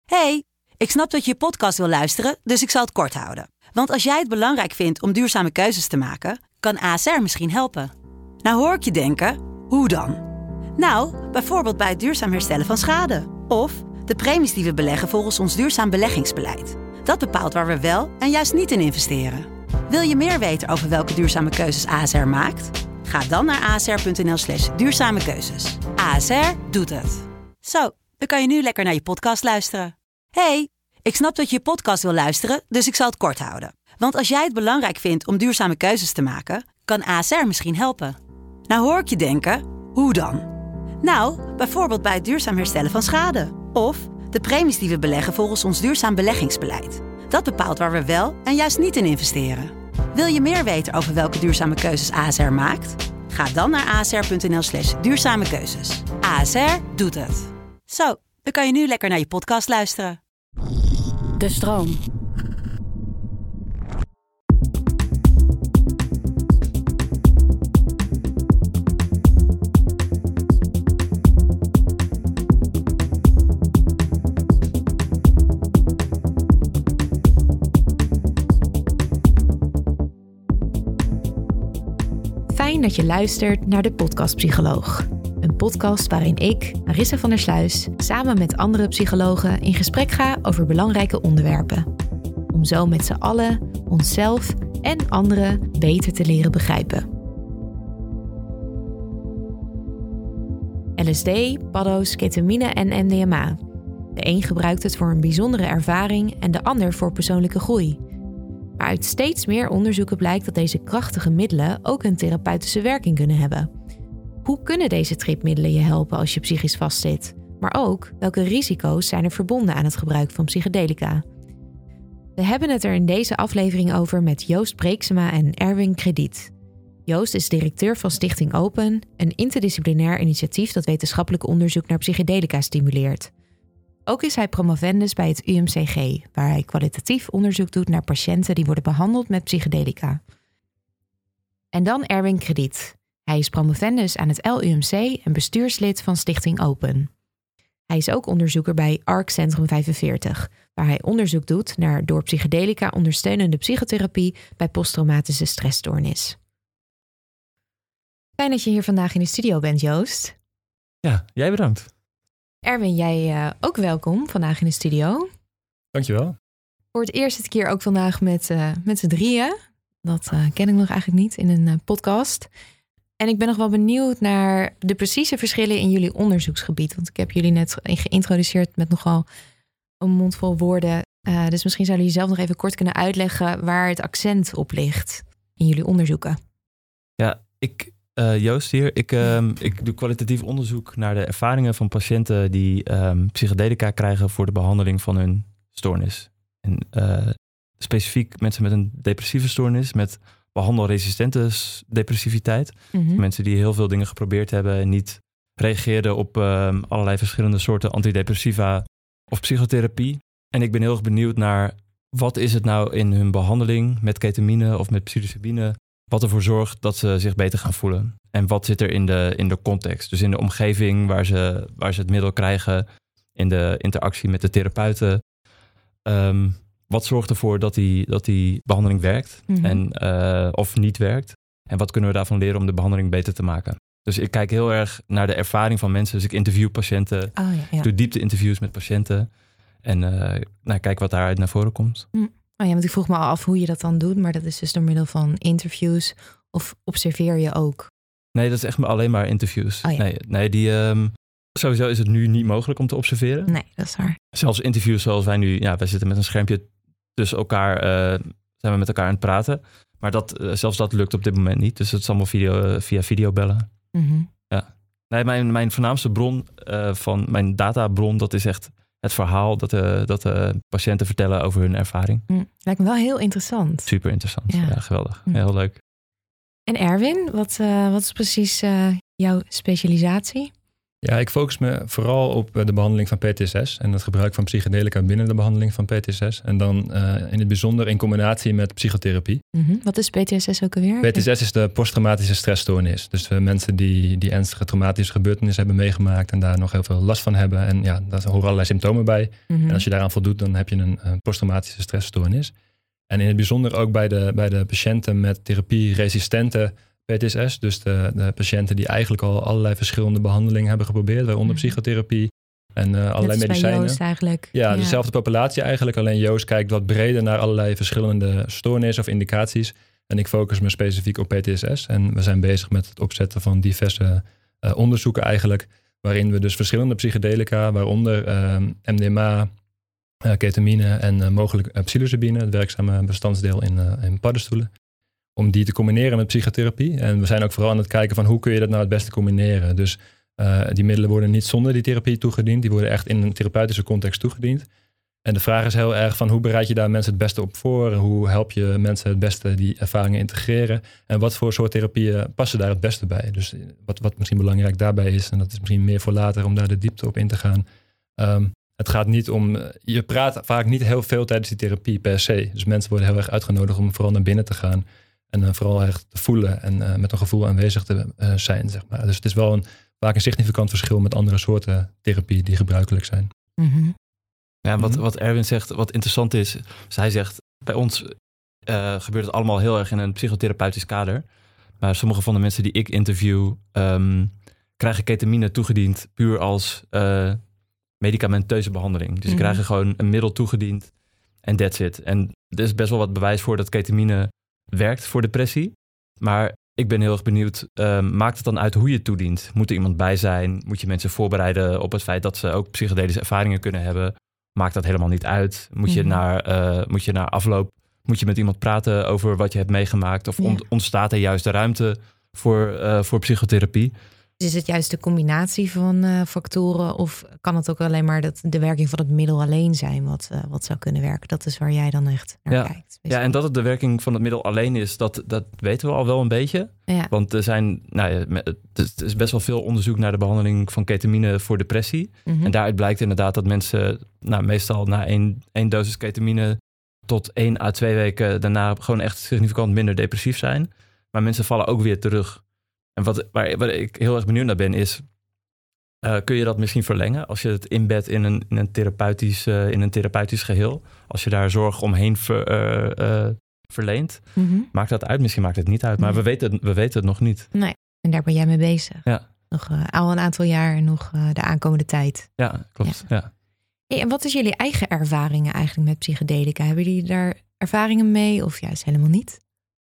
Hey, ik snap dat je je podcast wil luisteren, dus ik zal het kort houden. Want als jij het belangrijk vindt om duurzame keuzes te maken, kan ASR misschien helpen. Nou hoor ik je denken, hoe dan? Nou, bijvoorbeeld bij het duurzaam herstellen van schade. Of de premies die we beleggen volgens ons duurzaam beleggingsbeleid. Dat bepaalt waar we wel en juist niet in investeren. Wil je meer weten over welke duurzame keuzes ASR maakt? Ga dan naar asr.nl/duurzame keuzes. ASR doet het. Zo, dan kan je nu lekker naar je podcast luisteren. Hey, ik snap dat je je podcast wil luisteren, dus ik zal het kort houden. Want als jij het belangrijk vindt om duurzame keuzes te maken, kan ASR misschien helpen. Nou hoor ik je denken, hoe dan? Nou, bijvoorbeeld bij het duurzaam herstellen van schade. Of de premies die we beleggen volgens ons duurzaam beleggingsbeleid. Dat bepaalt waar we wel en juist niet in investeren. Wil je meer weten over welke duurzame keuzes ASR maakt? Ga dan naar asr.nl/duurzame keuzes. ASR doet het. Zo, dan kan je nu lekker naar je podcast luisteren. De stroom. Fijn dat je luistert naar de Podcast Psycholoog. Een podcast waarin ik, Marissa van der Sluis, samen met andere psychologen in gesprek ga over belangrijke onderwerpen. Om zo met z'n allen, onszelf en anderen beter te leren begrijpen. LSD, paddo's, ketamine en MDMA. De een gebruikt het voor een bijzondere ervaring en de ander voor persoonlijke groei. Maar uit steeds meer onderzoeken blijkt dat deze krachtige middelen ook een therapeutische werking kunnen hebben. Hoe kunnen deze tripmiddelen je helpen als je psychisch vastzit? Maar ook, welke risico's zijn er verbonden aan het gebruik van psychedelica? We hebben het er in deze aflevering over met Joost Breeksema en Erwin Krediet. Joost is directeur van Stichting Open, een interdisciplinair initiatief dat wetenschappelijk onderzoek naar psychedelica stimuleert. Ook is hij promovendus bij het UMCG, waar hij kwalitatief onderzoek doet naar patiënten die worden behandeld met psychedelica. En dan Erwin Krediet. Hij is promovendus aan het LUMC en bestuurslid van Stichting Open. Hij is ook onderzoeker bij ARC Centrum 45, waar hij onderzoek doet naar door psychedelica ondersteunende psychotherapie bij posttraumatische stressstoornis. Fijn dat je hier vandaag in de studio bent, Joost. Ja, jij bedankt. Erwin, jij ook welkom vandaag in de studio. Dankjewel. Voor het eerste keer ook vandaag met z'n drieën. Dat ken ik nog eigenlijk niet in een podcast. En ik ben nog wel benieuwd naar de precieze verschillen in jullie onderzoeksgebied. Want ik heb jullie net geïntroduceerd met nogal een mond vol woorden. Dus misschien zouden jullie zelf nog even kort kunnen uitleggen waar het accent op ligt in jullie onderzoeken. Ja, Joost hier. Ik doe kwalitatief onderzoek naar de ervaringen van patiënten die psychedelica krijgen voor de behandeling van hun stoornis. En specifiek mensen met een depressieve stoornis, met behandelresistente depressiviteit. Mm-hmm. Mensen die heel veel dingen geprobeerd hebben en niet reageerden op allerlei verschillende soorten antidepressiva of psychotherapie. En ik ben heel erg benieuwd naar wat is het nou in hun behandeling met ketamine of met psilocybine wat ervoor zorgt dat ze zich beter gaan voelen. En wat zit er in de context? Dus in de omgeving waar ze het middel krijgen, in de interactie met de therapeuten. Wat zorgt ervoor dat die behandeling werkt of niet werkt? En wat kunnen we daarvan leren om de behandeling beter te maken? Dus ik kijk heel erg naar de ervaring van mensen. Dus ik interview patiënten, doe diepte-interviews met patiënten. En kijk wat daaruit naar voren komt. Oh ja, want ik vroeg me al af hoe je dat dan doet. Maar dat is dus door middel van interviews of observeer je ook? Nee, dat is echt alleen maar interviews. Oh ja. Sowieso is het nu niet mogelijk om te observeren. Nee, dat is waar. Zelfs interviews zoals wij nu, wij zitten met een schermpje tussen elkaar, zijn we met elkaar aan het praten. Maar zelfs dat lukt op dit moment niet. Dus het is allemaal via videobellen. Mm-hmm. Ja. Nee, mijn voornaamste bron van mijn databron, dat is echt het verhaal dat de patiënten vertellen over hun ervaring. Lijkt me wel heel interessant. Super interessant. Ja, geweldig. Heel leuk. En Erwin, wat is precies jouw specialisatie? Ja, ik focus me vooral op de behandeling van PTSS en het gebruik van psychedelica binnen de behandeling van PTSS. En dan in het bijzonder in combinatie met psychotherapie. Mm-hmm. Wat is PTSS ook alweer? PTSS is de posttraumatische stressstoornis. Dus mensen die ernstige traumatische gebeurtenissen hebben meegemaakt en daar nog heel veel last van hebben. En ja, daar horen allerlei symptomen bij. Mm-hmm. En als je daaraan voldoet, dan heb je een posttraumatische stressstoornis. En in het bijzonder ook bij de patiënten met therapie-resistente PTSS. Dus de patiënten die eigenlijk al allerlei verschillende behandelingen hebben geprobeerd. Waaronder psychotherapie en allerlei medicijnen. Joost eigenlijk. Ja, dezelfde populatie eigenlijk. Alleen Joost kijkt wat breder naar allerlei verschillende stoornissen of indicaties. En ik focus me specifiek op PTSS. En we zijn bezig met het opzetten van diverse onderzoeken eigenlijk. Waarin we dus verschillende psychedelica, waaronder MDMA, ketamine en mogelijk psilocybine, het werkzame bestandsdeel in paddenstoelen. Om die te combineren met psychotherapie. En we zijn ook vooral aan het kijken van hoe kun je dat nou het beste combineren. Dus die middelen worden niet zonder die therapie toegediend. Die worden echt in een therapeutische context toegediend. En de vraag is heel erg van hoe bereid je daar mensen het beste op voor? Hoe help je mensen het beste die ervaringen integreren? En wat voor soort therapieën passen daar het beste bij? Dus wat misschien belangrijk daarbij is, en dat is misschien meer voor later om daar de diepte op in te gaan. Het gaat niet om, je praat vaak niet heel veel tijdens die therapie per se. Dus mensen worden heel erg uitgenodigd om vooral naar binnen te gaan. En vooral echt te voelen en met een gevoel aanwezig te zijn, zeg maar. Dus het is wel vaak een significant verschil met andere soorten therapie die gebruikelijk zijn. Mm-hmm. Ja, wat Erwin zegt, wat interessant is, hij zegt, bij ons gebeurt het allemaal heel erg in een psychotherapeutisch kader. Maar sommige van de mensen die ik interview, krijgen ketamine toegediend puur als medicamenteuze behandeling. Dus ze krijgen gewoon een middel toegediend en that's it. En er is best wel wat bewijs voor dat ketamine werkt voor depressie. Maar ik ben heel erg benieuwd, maakt het dan uit hoe je het toedient? Moet er iemand bij zijn? Moet je mensen voorbereiden op het feit dat ze ook psychedelische ervaringen kunnen hebben? Maakt dat helemaal niet uit? Moet je naar afloop, moet je met iemand praten over wat je hebt meegemaakt? Of ontstaat er juist de ruimte voor psychotherapie? Is het juist de combinatie van factoren of kan het ook alleen maar de werking van het middel alleen zijn wat zou kunnen werken? Dat is waar jij dan echt naar kijkt. Ja, en dat het de werking van het middel alleen is, dat weten we al wel een beetje. Ja. Want er is best wel veel onderzoek naar de behandeling van ketamine voor depressie. Mm-hmm. En daaruit blijkt inderdaad dat mensen meestal na één dosis ketamine tot 1 à 2 weken daarna gewoon echt significant minder depressief zijn. Maar mensen vallen ook weer terug. En waar ik heel erg benieuwd naar ben is, kun je dat misschien verlengen als je het inbedt in een therapeutisch geheel? Als je daar zorg omheen verleent. Mm-hmm. Maakt dat uit? Misschien maakt het niet uit, maar we weten het nog niet. Nee, en daar ben jij mee bezig. Ja. Nog al een aantal jaar en nog de aankomende tijd. Ja, klopt. Ja. Hey, en wat is jullie eigen ervaringen eigenlijk met psychedelica? Hebben jullie daar ervaringen mee of juist helemaal niet?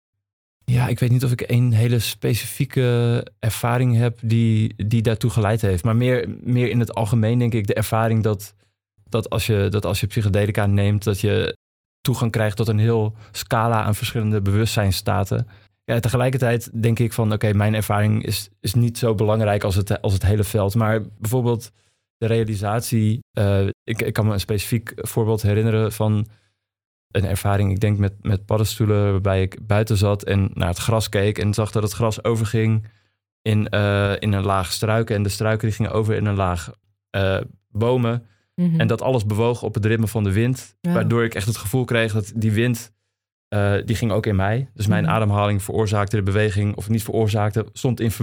Ja, ik weet niet of ik een hele specifieke ervaring heb die daartoe geleid heeft. Maar meer in het algemeen denk ik de ervaring dat als je psychedelica neemt, dat je toegang krijgt tot een heel scala aan verschillende bewustzijnsstaten. Ja, tegelijkertijd denk ik van oké, mijn ervaring is niet zo belangrijk als het hele veld. Maar bijvoorbeeld de realisatie, ik kan me een specifiek voorbeeld herinneren van een ervaring, ik denk met paddenstoelen, waarbij ik buiten zat en naar het gras keek en zag dat het gras overging in een laag struiken. En de struiken die gingen over in een laag bomen. Mm-hmm. En dat alles bewoog op het ritme van de wind. Ja. Waardoor ik echt het gevoel kreeg dat die wind, die ging ook in mij. Dus mijn ademhaling veroorzaakte de beweging, of niet veroorzaakte, stond in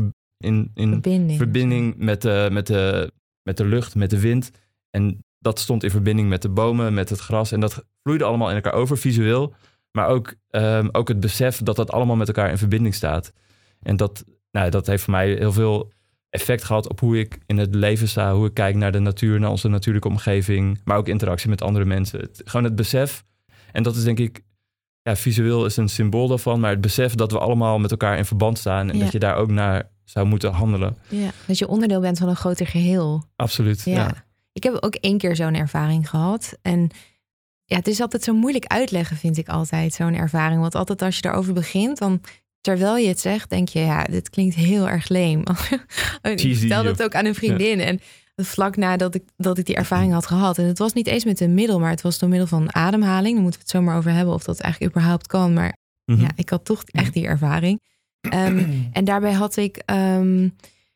verbinding met de lucht, met de wind. En dat stond in verbinding met de bomen, met het gras. En dat vloeide allemaal in elkaar over, visueel. Maar ook het besef dat dat allemaal met elkaar in verbinding staat. En dat heeft voor mij heel veel effect gehad op hoe ik in het leven sta. Hoe ik kijk naar de natuur, naar onze natuurlijke omgeving. Maar ook interactie met andere mensen. Gewoon het besef. En dat is denk ik, visueel is een symbool daarvan. Maar het besef dat we allemaal met elkaar in verband staan. En dat je daar ook naar zou moeten handelen. Ja, dat je onderdeel bent van een groter geheel. Absoluut, ja. Ik heb ook 1 keer zo'n ervaring gehad. En ja, het is altijd zo moeilijk uitleggen, vind ik altijd, zo'n ervaring. Want altijd als je daarover begint, dan terwijl je het zegt, denk je, ja, dit klinkt heel erg leem. Ik vertelde het ook aan een vriendin. Ja. En vlak nadat ik die ervaring had gehad. En het was niet eens met een middel, maar het was door middel van ademhaling. Daar moeten we het zomaar over hebben of dat eigenlijk überhaupt kan. Maar ja, ik had toch echt die ervaring. En daarbij had ik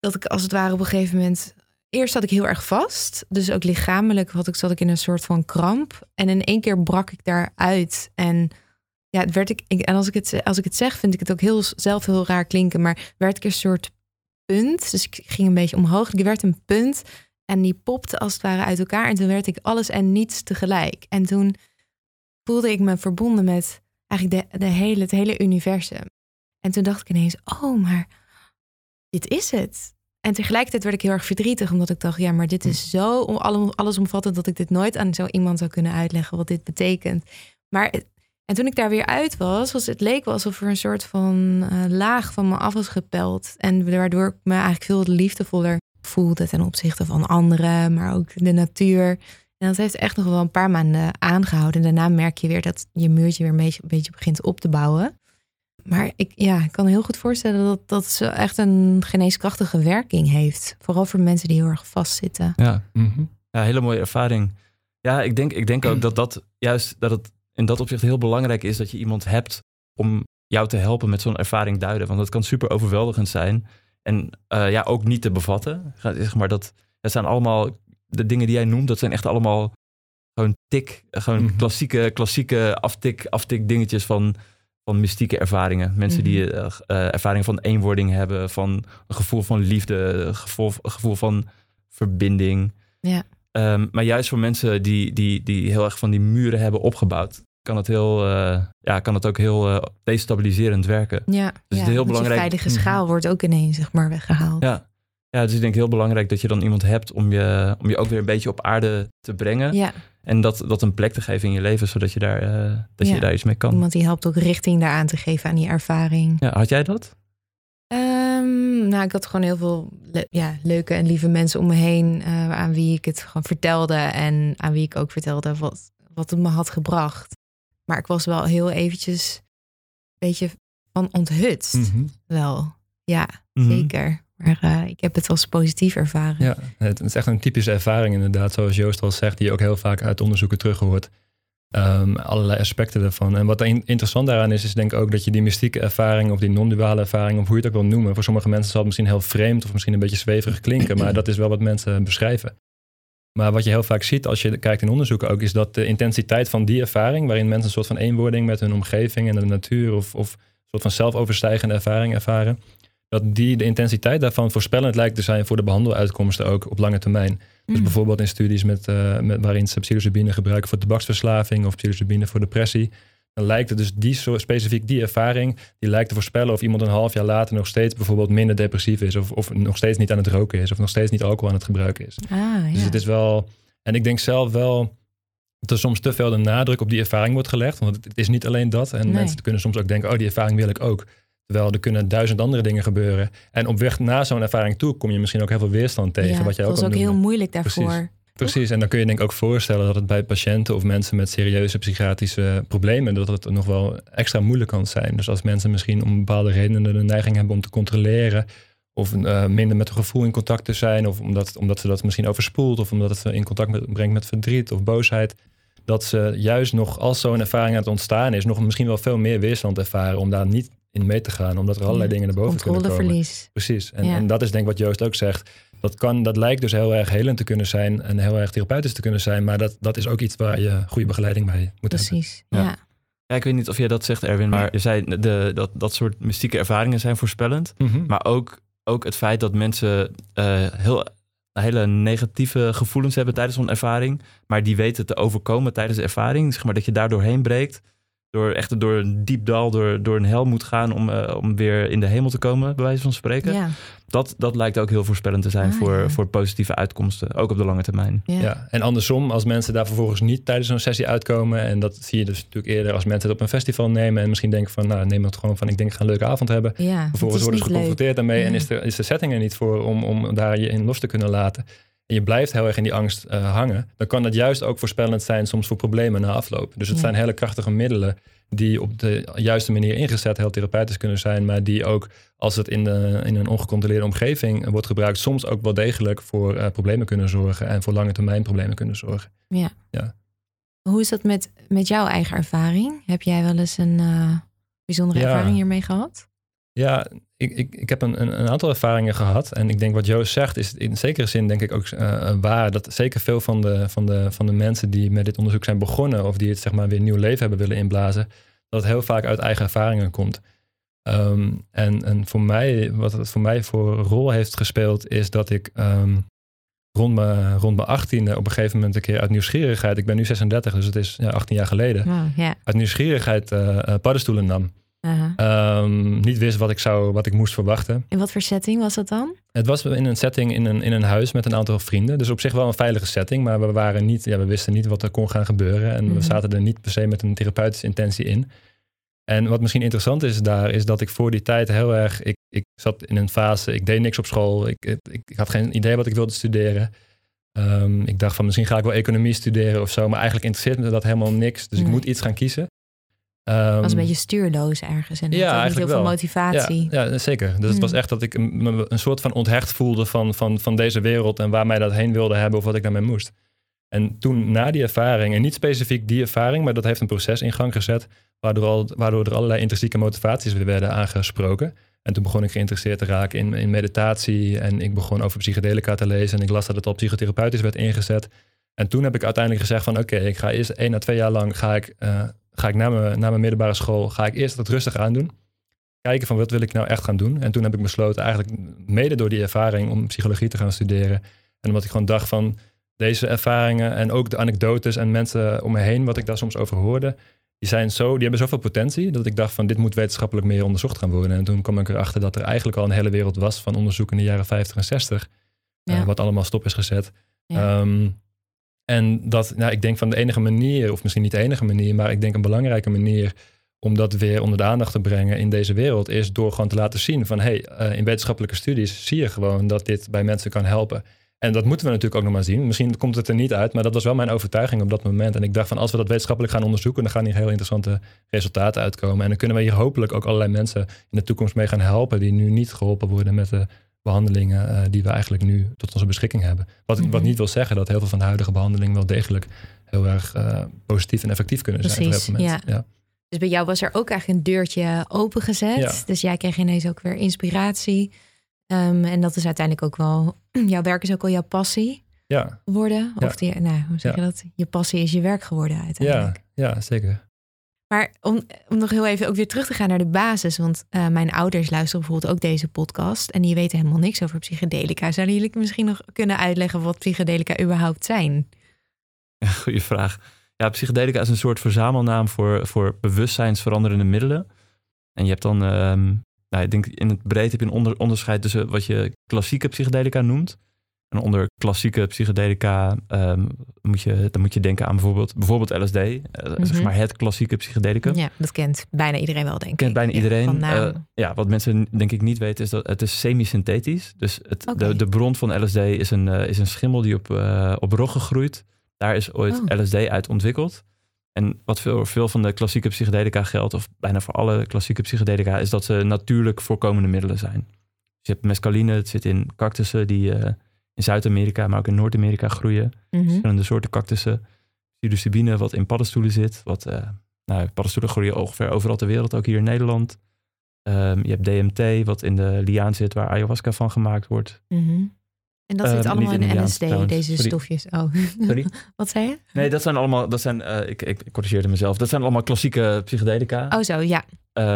dat ik als het ware op een gegeven moment... Eerst zat ik heel erg vast. Dus ook lichamelijk zat ik in een soort van kramp. En in 1 keer brak ik daaruit. En ja, het werd en als ik het zeg, vind ik het ook zelf heel raar klinken. Maar werd ik een soort punt. Dus ik ging een beetje omhoog. Ik werd een punt. En die popte als het ware uit elkaar. En toen werd ik alles en niets tegelijk. En toen voelde ik me verbonden met eigenlijk het hele universum. En toen dacht ik ineens, oh, maar dit is het. En tegelijkertijd werd ik heel erg verdrietig, omdat ik dacht, ja, maar dit is zo allesomvattend dat ik dit nooit aan zo iemand zou kunnen uitleggen wat dit betekent. En toen ik daar weer uit was het leek wel alsof er een soort van laag van me af was gepeld. En waardoor ik me eigenlijk veel liefdevoller voelde ten opzichte van anderen, maar ook de natuur. En dat heeft echt nog wel een paar maanden aangehouden. En daarna merk je weer dat je muurtje weer een beetje begint op te bouwen. Maar ik kan heel goed voorstellen dat ze echt een geneeskrachtige werking heeft. Vooral voor mensen die heel erg vastzitten. Ja, ja, hele mooie ervaring. Ja, ik denk ook dat het in dat opzicht heel belangrijk is dat je iemand hebt om jou te helpen met zo'n ervaring duiden. Want dat kan super overweldigend zijn. En ook niet te bevatten. Zeg maar dat zijn allemaal, de dingen die jij noemt, dat zijn echt allemaal gewoon klassieke aftik dingetjes van mystieke ervaringen. Mensen die ervaringen van eenwording hebben, van een gevoel van liefde, een gevoel van verbinding. Ja. Maar juist voor mensen die heel erg van die muren hebben opgebouwd, kan het ook heel destabiliserend werken. Ja, dus het is heel belangrijk. Je veilige schaal wordt ook ineens weggehaald. Ja, dus ik denk heel belangrijk dat je dan iemand hebt om je ook weer een beetje op aarde te brengen. Ja. En dat een plek te geven in je leven, zodat je je daar iets mee kan. Iemand die helpt ook richting daaraan te geven aan die ervaring. Ja, had jij dat? Ik had gewoon heel veel leuke en lieve mensen om me heen, aan wie ik het gewoon vertelde en aan wie ik ook vertelde wat het me had gebracht. Maar ik was wel heel eventjes een beetje van onthutst. Wel, ja, zeker. Maar ik heb het als positief ervaren. Ja, het is echt een typische ervaring inderdaad, zoals Joost al zegt, die je ook heel vaak uit onderzoeken terughoort. Allerlei aspecten daarvan. En wat interessant daaraan is denk ik ook dat je die mystieke ervaring of die non-duale ervaring, of hoe je het ook wil noemen, voor sommige mensen zal het misschien heel vreemd of misschien een beetje zweverig klinken, maar dat is wel wat mensen beschrijven. Maar wat je heel vaak ziet als je kijkt in onderzoeken ook, is dat de intensiteit van die ervaring, waarin mensen een soort van eenwording met hun omgeving en de natuur of een soort van zelfoverstijgende ervaring ervaren, dat de intensiteit daarvan voorspellend lijkt te zijn voor de behandeluitkomsten ook op lange termijn. Dus bijvoorbeeld in studies waarin ze psilocybine gebruiken voor tabaksverslaving of psilocybine voor depressie, dan lijkt het dus specifiek die ervaring, die lijkt te voorspellen of iemand een half jaar later nog steeds bijvoorbeeld minder depressief is of nog steeds niet aan het roken is of nog steeds niet alcohol aan het gebruiken is. Dus het is wel, en ik denk zelf wel dat er soms te veel de nadruk op die ervaring wordt gelegd, want het is niet alleen dat. En mensen kunnen soms ook denken, die ervaring wil ik ook. Terwijl er kunnen 1000 andere dingen gebeuren. En op weg naar zo'n ervaring toe kom je misschien ook heel veel weerstand tegen. Wat jij dat ook was ook heel moeilijk daarvoor. Precies, en dan kun je denk ik ook voorstellen dat het bij patiënten of mensen met serieuze psychiatrische problemen, dat het nog wel extra moeilijk kan zijn. Dus als mensen misschien om bepaalde redenen de neiging hebben om te controleren, of minder met een gevoel in contact te zijn, of omdat ze dat misschien overspoelt, of omdat het ze in contact brengt met verdriet of boosheid, dat ze juist nog, als zo'n ervaring aan het ontstaan is, nog misschien wel veel meer weerstand ervaren om daar niet in mee te gaan, omdat er allerlei dingen naar boven kunnen komen. Controleverlies. Precies. En dat is denk ik wat Joost ook zegt. Dat lijkt dus heel erg helend te kunnen zijn en heel erg therapeutisch te kunnen zijn, maar dat is ook iets waar je goede begeleiding bij moet hebben. Precies, ja. Ja, ik weet niet of jij dat zegt, Erwin, maar je zei dat soort mystieke ervaringen zijn voorspellend, maar ook het feit dat mensen hele negatieve gevoelens hebben tijdens zo'n ervaring, maar die weten te overkomen tijdens de ervaring, zeg maar dat je daar doorheen breekt, door een diep dal, door een hel moet gaan om weer in de hemel te komen, bij wijze van spreken. Ja. Dat lijkt ook heel voorspellend te zijn voor positieve uitkomsten, ook op de lange termijn. Ja, en andersom, als mensen daar vervolgens niet tijdens zo'n sessie uitkomen, en dat zie je dus natuurlijk eerder als mensen het op een festival nemen en misschien denken van, neem het gewoon van, ik denk ik ga een leuke avond hebben. Ja, vervolgens worden ze geconfronteerd daarmee en is de setting er niet voor om daar je in los te kunnen laten. En je blijft heel erg in die angst hangen, dan kan dat juist ook voorspellend zijn soms voor problemen na afloop. Dus het zijn hele krachtige middelen die op de juiste manier ingezet heel therapeutisch kunnen zijn, maar die ook, als het in een ongecontroleerde omgeving wordt gebruikt, soms ook wel degelijk voor problemen kunnen zorgen en voor lange termijn problemen kunnen zorgen. Ja. Hoe is dat met jouw eigen ervaring? Heb jij wel eens een bijzondere ervaring hiermee gehad? Ja, ik heb een aantal ervaringen gehad. En ik denk wat Joost zegt is in zekere zin denk ik ook waar. Dat zeker veel van de mensen die met dit onderzoek zijn begonnen... of die het zeg maar weer nieuw leven hebben willen inblazen... dat het heel vaak uit eigen ervaringen komt. En voor mij, wat het voor mij voor rol heeft gespeeld... is dat ik rond mijn 18e op een gegeven moment een keer uit nieuwsgierigheid... ik ben nu 36, dus het is 18 jaar geleden... uit nieuwsgierigheid paddenstoelen nam. Niet wist wat ik moest verwachten. In wat voor setting was dat dan? Het was in een setting in een huis met een aantal vrienden. Dus op zich wel een veilige setting. Maar we wisten niet wat er kon gaan gebeuren. En we zaten er niet per se met een therapeutische intentie in. En wat misschien interessant is daar... is dat ik voor die tijd heel erg... Ik zat in een fase... Ik deed niks op school. Ik had geen idee wat ik wilde studeren. Ik dacht van misschien ga ik wel economie studeren of zo. Maar eigenlijk interesseert me dat helemaal niks. Dus ik moet iets gaan kiezen. Was een beetje stuurloos ergens en had niet heel veel motivatie. Ja, zeker. Dus het was echt dat ik me een soort van onthecht voelde van deze wereld en waar mij dat heen wilde hebben of wat ik daarmee moest. En toen na die ervaring, en niet specifiek die ervaring, maar dat heeft een proces in gang gezet, waardoor er allerlei intrinsieke motivaties weer werden aangesproken. En toen begon ik geïnteresseerd te raken in meditatie en ik begon over psychedelica te lezen en ik las dat het al psychotherapeutisch werd ingezet. En toen heb ik uiteindelijk gezegd van oké, ik ga eerst 1 à 2 jaar lang ga ik na mijn middelbare school, ga ik eerst het rustig aandoen. Kijken van wat wil ik nou echt gaan doen. En toen heb ik besloten eigenlijk mede door die ervaring om psychologie te gaan studeren. En omdat ik gewoon dacht van deze ervaringen en ook de anekdotes en mensen om me heen, wat ik daar soms over hoorde, die hebben zoveel potentie dat ik dacht van dit moet wetenschappelijk meer onderzocht gaan worden. En toen kwam ik erachter dat er eigenlijk al een hele wereld was van onderzoek in de jaren 50 en 60. Wat allemaal stop is gezet. Ja. En dat, ik denk van de enige manier, of misschien niet de enige manier, maar ik denk een belangrijke manier om dat weer onder de aandacht te brengen in deze wereld, is door gewoon te laten zien van in wetenschappelijke studies zie je gewoon dat dit bij mensen kan helpen. En dat moeten we natuurlijk ook nog maar zien. Misschien komt het er niet uit, maar dat was wel mijn overtuiging op dat moment. En ik dacht van als we dat wetenschappelijk gaan onderzoeken, dan gaan hier heel interessante resultaten uitkomen. En dan kunnen we hier hopelijk ook allerlei mensen in de toekomst mee gaan helpen die nu niet geholpen worden met de behandelingen die we eigenlijk nu tot onze beschikking hebben. Wat niet wil zeggen dat heel veel van de huidige behandelingen wel degelijk heel erg positief en effectief kunnen zijn. Precies, voor heel veel mensen. Ja. Dus bij jou was er ook eigenlijk een deurtje opengezet. Ja. Dus jij kreeg ineens ook weer inspiratie. En dat is uiteindelijk ook wel, jouw werk is ook wel jouw passie geworden. Of hoe zeg je dat? Je passie is je werk geworden uiteindelijk. Ja, zeker. Maar om nog heel even ook weer terug te gaan naar de basis. Want mijn ouders luisteren bijvoorbeeld ook deze podcast. En die weten helemaal niks over psychedelica. Zouden jullie misschien nog kunnen uitleggen wat psychedelica überhaupt zijn? Ja, goeie vraag. Ja, psychedelica is een soort verzamelnaam voor bewustzijnsveranderende middelen. En je hebt dan, ik denk in het breed heb je een onderscheid tussen wat je klassieke psychedelica noemt. En onder klassieke psychedelica moet je denken aan bijvoorbeeld LSD. Zeg maar het klassieke psychedelicum. Ja, dat kent bijna iedereen wel, denk ik. Kent bijna iedereen. Wat mensen denk ik niet weten is dat het is semi-synthetisch. Dus de bron van LSD is een schimmel die op roggen groeit. Daar is ooit LSD uit ontwikkeld. En wat veel van de klassieke psychedelica geldt, of bijna voor alle klassieke psychedelica, is dat ze natuurlijk voorkomende middelen zijn. Dus je hebt mescaline, het zit in cactussen die in Zuid-Amerika, maar ook in Noord-Amerika groeien. Verschillende soorten cactussen. Psilocybine, wat in paddenstoelen zit. Paddenstoelen groeien ongeveer overal ter wereld, ook hier in Nederland. Je hebt DMT, wat in de liaan zit, waar ayahuasca van gemaakt wordt. En dat zit allemaal in LSD, deze stofjes. Oh. Sorry? Wat zei je? Nee, ik corrigeerde mezelf. Dat zijn allemaal klassieke psychedelica. Oh zo, ja.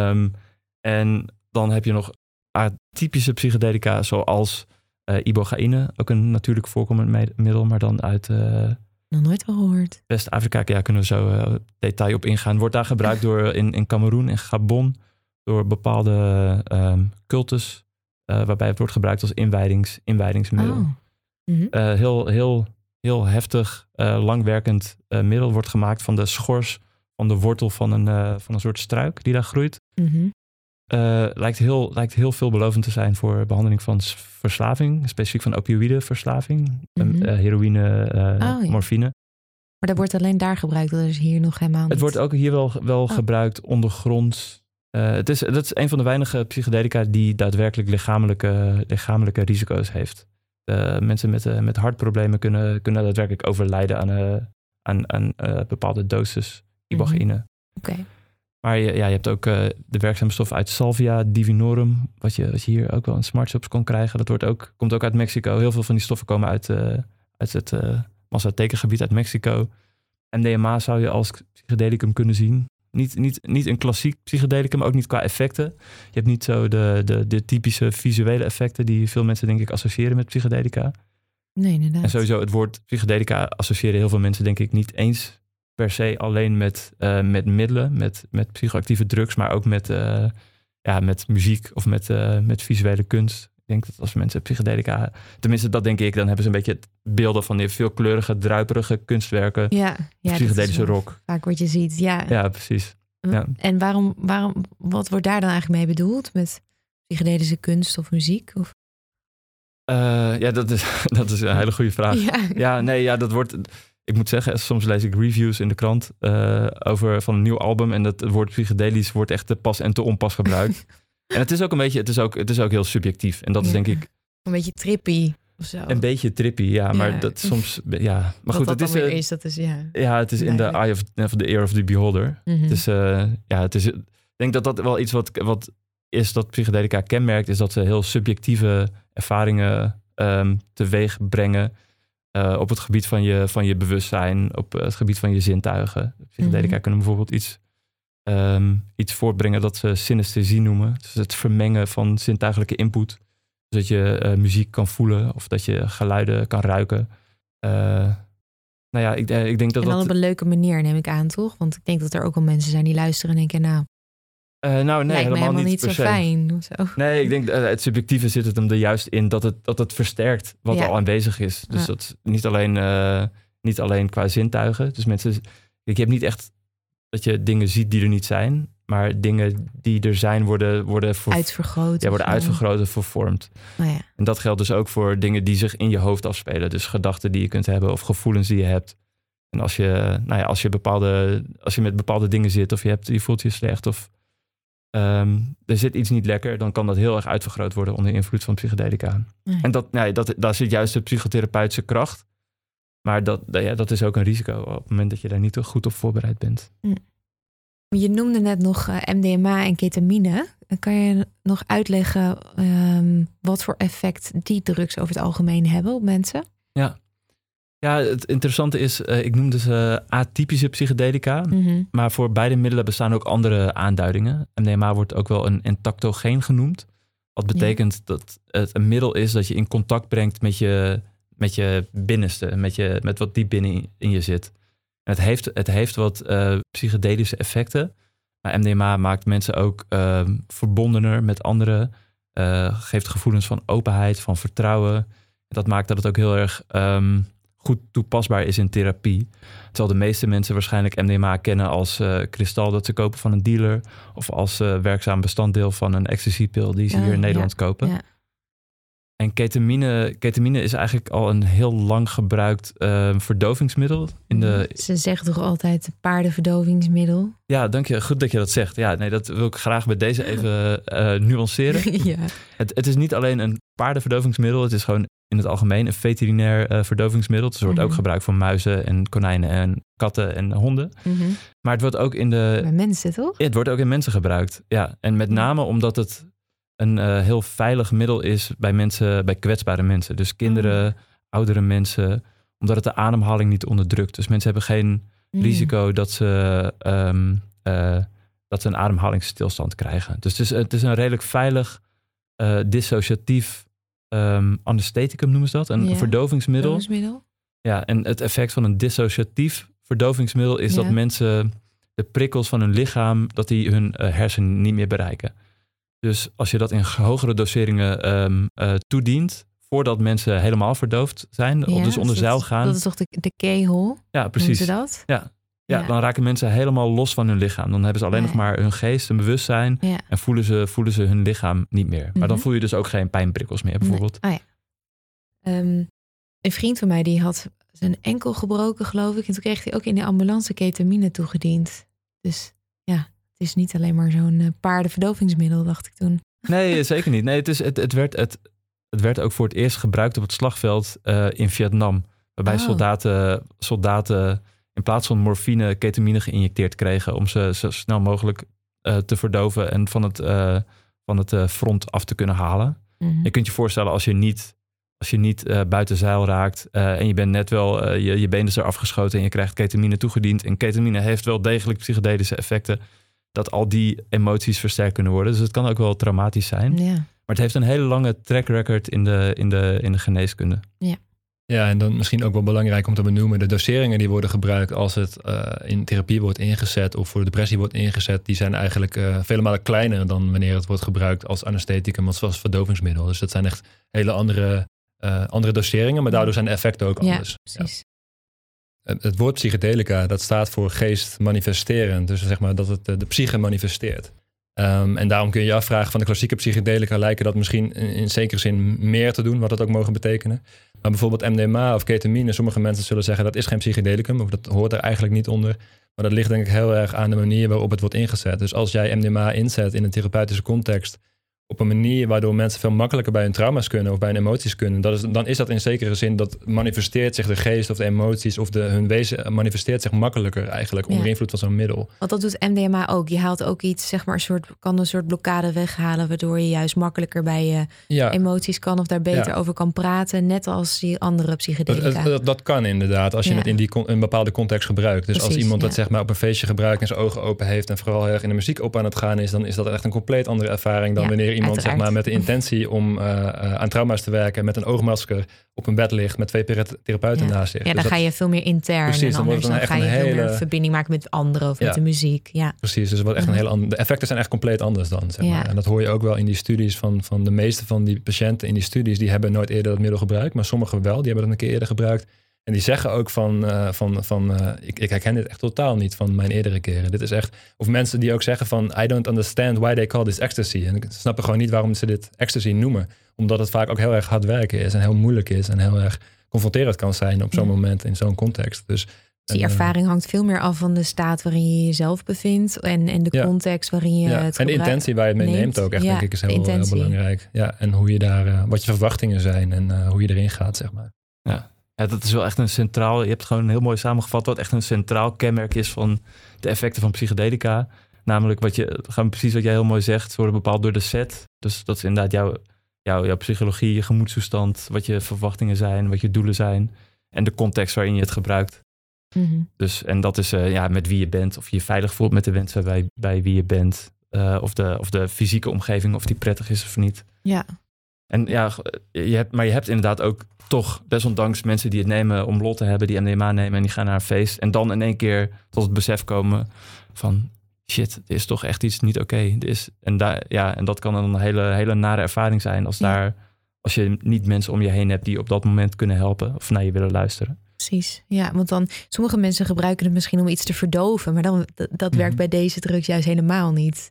En dan heb je nog atypische psychedelica, zoals ibogaïne, ook een natuurlijk voorkomend middel, maar dan uit nog nooit wel gehoord. West-Afrika, kunnen we zo detail op ingaan. Wordt daar gebruikt in Kameroen en Gabon door bepaalde cultus, waarbij het wordt gebruikt als inwijdingsmiddel. Heel heftig, langwerkend middel wordt gemaakt van de schors van de wortel van een soort struik die daar groeit. Lijkt heel veelbelovend te zijn voor behandeling van verslaving, specifiek van opioïdeverslaving, heroïne, morfine. Maar dat wordt alleen daar gebruikt, dat is hier nog helemaal niet. Het wordt ook hier wel gebruikt ondergronds. Dat is een van de weinige psychedelica die daadwerkelijk lichamelijke risico's heeft. Mensen met hartproblemen kunnen daadwerkelijk overlijden aan bepaalde doses ibogaïne. Oké. Maar je hebt ook de werkzame stof uit Salvia divinorum, wat je hier ook wel in smartshops kon krijgen. Dat komt ook uit Mexico. Heel veel van die stoffen komen uit het Mazateca-gebied uit Mexico. MDMA zou je als psychedelicum kunnen zien. Niet een klassiek psychedelicum, ook niet qua effecten. Je hebt niet zo de typische visuele effecten die veel mensen denk ik associëren met psychedelica. Nee, inderdaad. En sowieso het woord psychedelica associëren heel veel mensen denk ik niet eens per se alleen met middelen, met psychoactieve drugs, maar ook met muziek of met visuele kunst. Ik denk dat als mensen psychedelica, tenminste dat denk ik, dan hebben ze een beetje het beelden van die veelkleurige, druiperige kunstwerken. Ja, psychedelische rock. Vaak wat je ziet, ja. Ja, precies. Ja. En wat wordt daar dan eigenlijk mee bedoeld? Met psychedelische kunst of muziek? Of? Dat is een hele goede vraag. Dat wordt... Ik moet zeggen, soms lees ik reviews in de krant van een nieuw album en dat woord psychedelisch wordt echt te pas en te onpas gebruikt. En het is ook een beetje, het is ook heel subjectief. En dat is denk ik... Een beetje trippy of zo. Een beetje trippy, ja. Maar dat soms... Ja, maar goed, het is... het is in the eye of the ear of the beholder. Mm-hmm. Het is... Ik denk dat wel iets wat is dat psychedelica kenmerkt, is dat ze heel subjectieve ervaringen teweeg brengen. Op het gebied van je bewustzijn, op het gebied van je zintuigen. Psychedelica kunnen bijvoorbeeld iets voortbrengen dat ze synesthesie noemen. Dus het vermengen van zintuigelijke input. Dus dat je muziek kan voelen of dat je geluiden kan ruiken. Ik denk dat en dan op een leuke manier neem ik aan, toch? Want ik denk dat er ook al mensen zijn die luisteren en denken, nee, helemaal niet zo fijn. Of zo. Nee, ik denk het subjectieve zit het hem er juist in dat het versterkt wat al aanwezig is. Dus dat niet alleen qua zintuigen. Dus mensen, je hebt niet echt dat je dingen ziet die er niet zijn, maar dingen die er zijn worden uitvergroot. Ja, worden uitvergroot en vervormd. En dat geldt dus ook voor dingen die zich in je hoofd afspelen. Dus gedachten die je kunt hebben of gevoelens die je hebt. En als je met bepaalde dingen zit of je voelt je slecht of er zit iets niet lekker, dan kan dat heel erg uitvergroot worden onder invloed van psychedelica. En daar zit juist de psychotherapeutische kracht. Maar dat is ook een risico op het moment dat je daar niet goed op voorbereid bent. Je noemde net nog MDMA en ketamine. Kan je nog uitleggen wat voor effect die drugs over het algemeen hebben op mensen? Ja, het interessante is, ik noemde ze atypische psychedelica. Mm-hmm. Maar voor beide middelen bestaan ook andere aanduidingen. MDMA wordt ook wel een entactogeen genoemd. Wat betekent dat het een middel is dat je in contact brengt met je binnenste. Met wat diep binnen in je zit. En het heeft wat psychedelische effecten. Maar MDMA maakt mensen ook verbondener met anderen. Geeft gevoelens van openheid, van vertrouwen. En dat maakt dat het ook heel erg goed toepasbaar is in therapie. Terwijl de meeste mensen waarschijnlijk MDMA kennen als kristal dat ze kopen van een dealer. Of als werkzaam bestanddeel van een ecstasypil die ze hier in Nederland kopen. Ja. En ketamine is eigenlijk al een heel lang gebruikt verdovingsmiddel. Ze zeggen toch altijd paardenverdovingsmiddel? Ja, dank je. Goed dat je dat zegt. Ja, nee, dat wil ik graag bij deze even nuanceren. Ja. Het is niet alleen een paardenverdovingsmiddel. Het is gewoon in het algemeen een veterinair verdovingsmiddel. Dus het wordt ook gebruikt voor muizen en konijnen en katten en honden. Mm-hmm. Maar het wordt ook bij mensen, toch? Ja, het wordt ook in mensen gebruikt. Ja, en met name omdat het een heel veilig middel is bij kwetsbare mensen. Dus kinderen, oudere mensen, omdat het de ademhaling niet onderdrukt. Dus mensen hebben geen risico dat ze een ademhalingsstilstand krijgen. Dus het is een redelijk veilig dissociatief anestheticum noemen ze dat. Een verdovingsmiddel. Ja, en het effect van een dissociatief verdovingsmiddel is dat mensen de prikkels van hun lichaam, dat die hun hersenen niet meer bereiken. Dus als je dat in hogere doseringen toedient, voordat mensen helemaal verdoofd zijn, dus onder zeil gaan. Dat is toch de kegel? Ja, precies. Noemen ze dat? Ja, dan raken mensen helemaal los van hun lichaam. Dan hebben ze alleen nog maar hun geest, hun bewustzijn en voelen ze hun lichaam niet meer. Maar dan voel je dus ook geen pijnprikkels meer, bijvoorbeeld. Nee. Een vriend van mij die had zijn enkel gebroken, geloof ik. En toen kreeg hij ook in de ambulance ketamine toegediend. Dus ja, het is niet alleen maar zo'n paardenverdovingsmiddel, dacht ik toen. Nee, zeker niet. Nee, het werd ook voor het eerst gebruikt op het slagveld in Vietnam. Waarbij soldaten in plaats van morfine ketamine geïnjecteerd kregen om ze zo snel mogelijk te verdoven en van het front af te kunnen halen. Mhm. Je kunt je voorstellen als je niet buiten zeil raakt en je bent net wel, je been is er afgeschoten en je krijgt ketamine toegediend. En ketamine heeft wel degelijk psychedelische effecten, dat al die emoties versterkt kunnen worden. Dus het kan ook wel traumatisch zijn. Ja. Maar het heeft een hele lange track record in de geneeskunde. Ja, en dan misschien ook wel belangrijk om te benoemen, de doseringen die worden gebruikt als het in therapie wordt ingezet of voor depressie wordt ingezet, die zijn eigenlijk vele malen kleiner dan wanneer het wordt gebruikt als anestheticum, als verdovingsmiddel. Dus dat zijn echt hele andere doseringen, maar daardoor zijn de effecten ook anders. Precies. Ja. Het woord psychedelica, dat staat voor geest manifesterend. Dus zeg maar dat het de psyche manifesteert. En daarom kun je je afvragen van de klassieke psychedelica lijken dat misschien in zekere zin meer te doen, wat dat ook mogen betekenen. Maar bijvoorbeeld MDMA of ketamine, sommige mensen zullen zeggen dat is geen psychedelicum of dat hoort er eigenlijk niet onder. Maar dat ligt denk ik heel erg aan de manier waarop het wordt ingezet. Dus als jij MDMA inzet in een therapeutische context op een manier waardoor mensen veel makkelijker bij hun trauma's kunnen of bij hun emoties kunnen, dan is dat in zekere zin, dat manifesteert zich de geest of de emoties of hun wezen manifesteert zich makkelijker eigenlijk onder invloed van zo'n middel. Want dat doet MDMA ook. Je haalt ook iets, zeg maar, kan een soort blokkade weghalen, waardoor je juist makkelijker bij je emoties kan of daar beter over kan praten, net als die andere psychedelica. Dat kan inderdaad, als je het in een bepaalde context gebruikt. Dus precies, als iemand dat zeg maar op een feestje gebruikt en zijn ogen open heeft en vooral heel erg in de muziek op aan het gaan is, dan is dat echt een compleet andere ervaring dan wanneer iemand zeg maar met de intentie om aan trauma's te werken met een oogmasker op een bed ligt met 2 therapeuten naast zich. Ja, dan ga je veel meer intern. Precies, en anders dan ga je veel meer verbinding maken met anderen of met de muziek. Ja. Precies, dus wat echt een heel ander. De effecten zijn echt compleet anders dan. Zeg maar. En dat hoor je ook wel in die studies van de meeste van die patiënten in die studies, die hebben nooit eerder dat middel gebruikt, maar sommigen wel, die hebben dat een keer eerder gebruikt. En die zeggen ook ik herken dit echt totaal niet van mijn eerdere keren. Dit is echt, of mensen die ook zeggen van I don't understand why they call this ecstasy. En ik snap gewoon niet waarom ze dit ecstasy noemen. Omdat het vaak ook heel erg hard werken is en heel moeilijk is en heel erg confronterend kan zijn op zo'n moment in zo'n context. Dus die ervaring hangt veel meer af van de staat waarin je jezelf bevindt en de context waarin je het gebruikt. En de intentie waar je het mee neemt ook echt, denk ik, is heel belangrijk. Ja, en hoe je daar, wat je verwachtingen zijn en hoe je erin gaat, zeg maar. Ja. Ja, dat is wel echt een centraal. Je hebt het gewoon heel mooi samengevat. Wat echt een centraal kenmerk is van de effecten van psychedelica. Namelijk precies wat jij heel mooi zegt. Ze worden bepaald door de set. Dus dat is inderdaad jouw psychologie, je gemoedstoestand, wat je verwachtingen zijn, wat je doelen zijn. En de context waarin je het gebruikt. Mm-hmm. Dus, en dat is met wie je bent. Of je je veilig voelt met de mensen bij wie je bent. Of de fysieke omgeving, of die prettig is of niet. Ja. En je hebt inderdaad ook toch, desondanks mensen die het nemen om lol te hebben, die MDMA nemen en die gaan naar een feest. En dan in één keer tot het besef komen van shit, er is toch echt iets niet oké. En dat kan een hele nare ervaring zijn als je niet mensen om je heen hebt die op dat moment kunnen helpen of naar je willen luisteren. Precies, ja, want dan sommige mensen gebruiken het misschien om iets te verdoven, maar dan dat werkt bij deze drugs juist helemaal niet.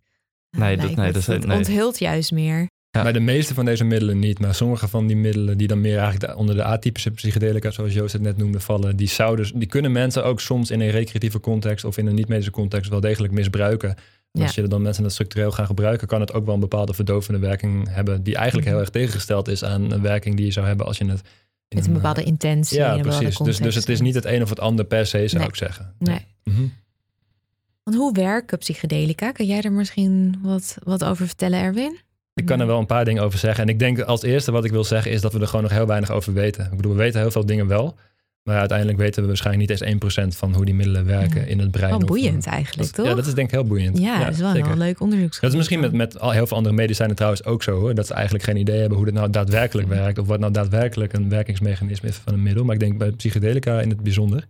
Dat onthult juist meer. Ja. Bij de meeste van deze middelen niet, maar sommige van die middelen die dan meer eigenlijk onder de atypische psychedelica, zoals Joost het net noemde, vallen, die kunnen mensen ook soms in een recreatieve context of in een niet-medische context wel degelijk misbruiken. En als je dan mensen dat structureel gaan gebruiken, kan het ook wel een bepaalde verdovende werking hebben, die eigenlijk heel erg tegengesteld is aan een werking die je zou hebben als je het met een bepaalde intentie. Ja, precies. Dus het is niet het een of het ander per se, zou ik zeggen. Nee. Mm-hmm. Want hoe werken psychedelica? Kun jij er misschien wat over vertellen, Erwin? Ik kan er wel een paar dingen over zeggen. En ik denk als eerste wat ik wil zeggen is dat we er gewoon nog heel weinig over weten. Ik bedoel, we weten heel veel dingen wel. Maar uiteindelijk weten we waarschijnlijk niet eens 1% van hoe die middelen werken in het brein. Wel boeiend eigenlijk, toch? Ja, dat is denk ik heel boeiend. Ja, dat is wel een leuk onderzoek. Dat is misschien met al heel veel andere medicijnen trouwens ook zo, hoor. Dat ze eigenlijk geen idee hebben hoe dit nou daadwerkelijk werkt. Of wat nou daadwerkelijk een werkingsmechanisme is van een middel. Maar ik denk bij psychedelica in het bijzonder.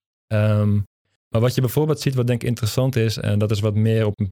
Maar wat je bijvoorbeeld ziet, wat denk ik interessant is, en dat is wat meer op een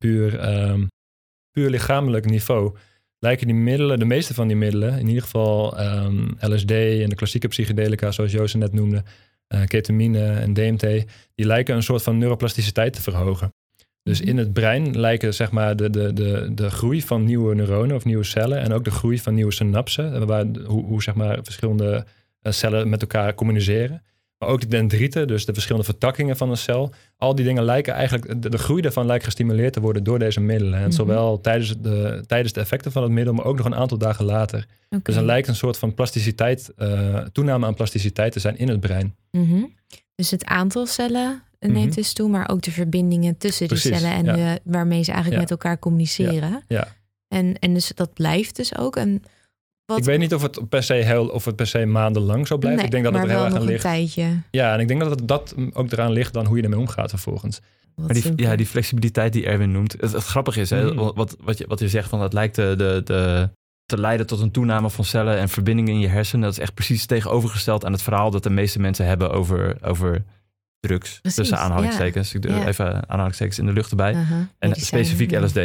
puur lichamelijk niveau, lijken die middelen, de meeste van die middelen, in ieder geval LSD en de klassieke psychedelica, zoals Joost net noemde, ketamine en DMT, die lijken een soort van neuroplasticiteit te verhogen. Dus in het brein lijken zeg maar de groei van nieuwe neuronen of nieuwe cellen en ook de groei van nieuwe synapsen, hoe zeg maar verschillende cellen met elkaar communiceren. Maar ook de dendrieten, dus de verschillende vertakkingen van een cel. Al die dingen lijken eigenlijk, de groei daarvan lijkt gestimuleerd te worden door deze middelen. En zowel tijdens de effecten van het middel, maar ook nog een aantal dagen later. Okay. Dus er lijkt een soort van plasticiteit, toename aan plasticiteit te zijn in het brein. Mm-hmm. Dus het aantal cellen neemt dus toe, maar ook de verbindingen tussen de cellen en waarmee ze eigenlijk met elkaar communiceren. Ja. En dus dat blijft dus ook. En ik weet niet of het per se maandenlang zo blijft. Nee, ik denk dat maar het er heel wel erg nog aan een ligt. tijdje. Ja, en ik denk dat dat ook eraan ligt dan hoe je ermee omgaat vervolgens. Maar die flexibiliteit die Erwin noemt. Het grappige is, hè, wat je zegt, van het lijkt te leiden tot een toename van cellen en verbindingen in je hersenen. Dat is echt precies tegenovergesteld aan het verhaal dat de meeste mensen hebben over drugs. Precies, tussen aanhalingstekens. Ik doe even aanhalingstekens in de lucht erbij. En specifiek LSD.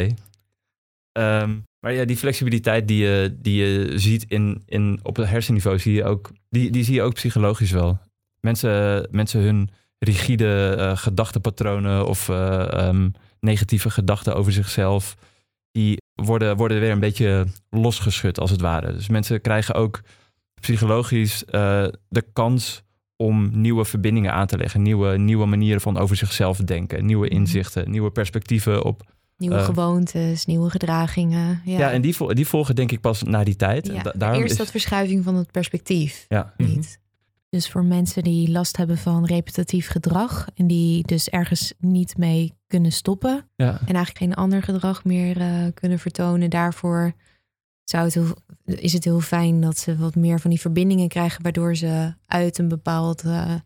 Maar ja, die flexibiliteit die je ziet op het hersenniveau, die zie je ook psychologisch wel. Mensen hun rigide gedachtenpatronen of negatieve gedachten over zichzelf, die worden weer een beetje losgeschud als het ware. Dus mensen krijgen ook psychologisch de kans om nieuwe verbindingen aan te leggen. Nieuwe manieren van over zichzelf denken. Nieuwe inzichten, nieuwe perspectieven op... Nieuwe gewoontes, nieuwe gedragingen. Ja, en die volgen denk ik pas na die tijd. Ja, eerst dat verschuiving van het perspectief. Ja. Niet. Dus voor mensen die last hebben van repetitief gedrag en die dus ergens niet mee kunnen stoppen en eigenlijk geen ander gedrag meer kunnen vertonen, daarvoor is het heel fijn dat ze wat meer van die verbindingen krijgen, waardoor ze uit een bepaalde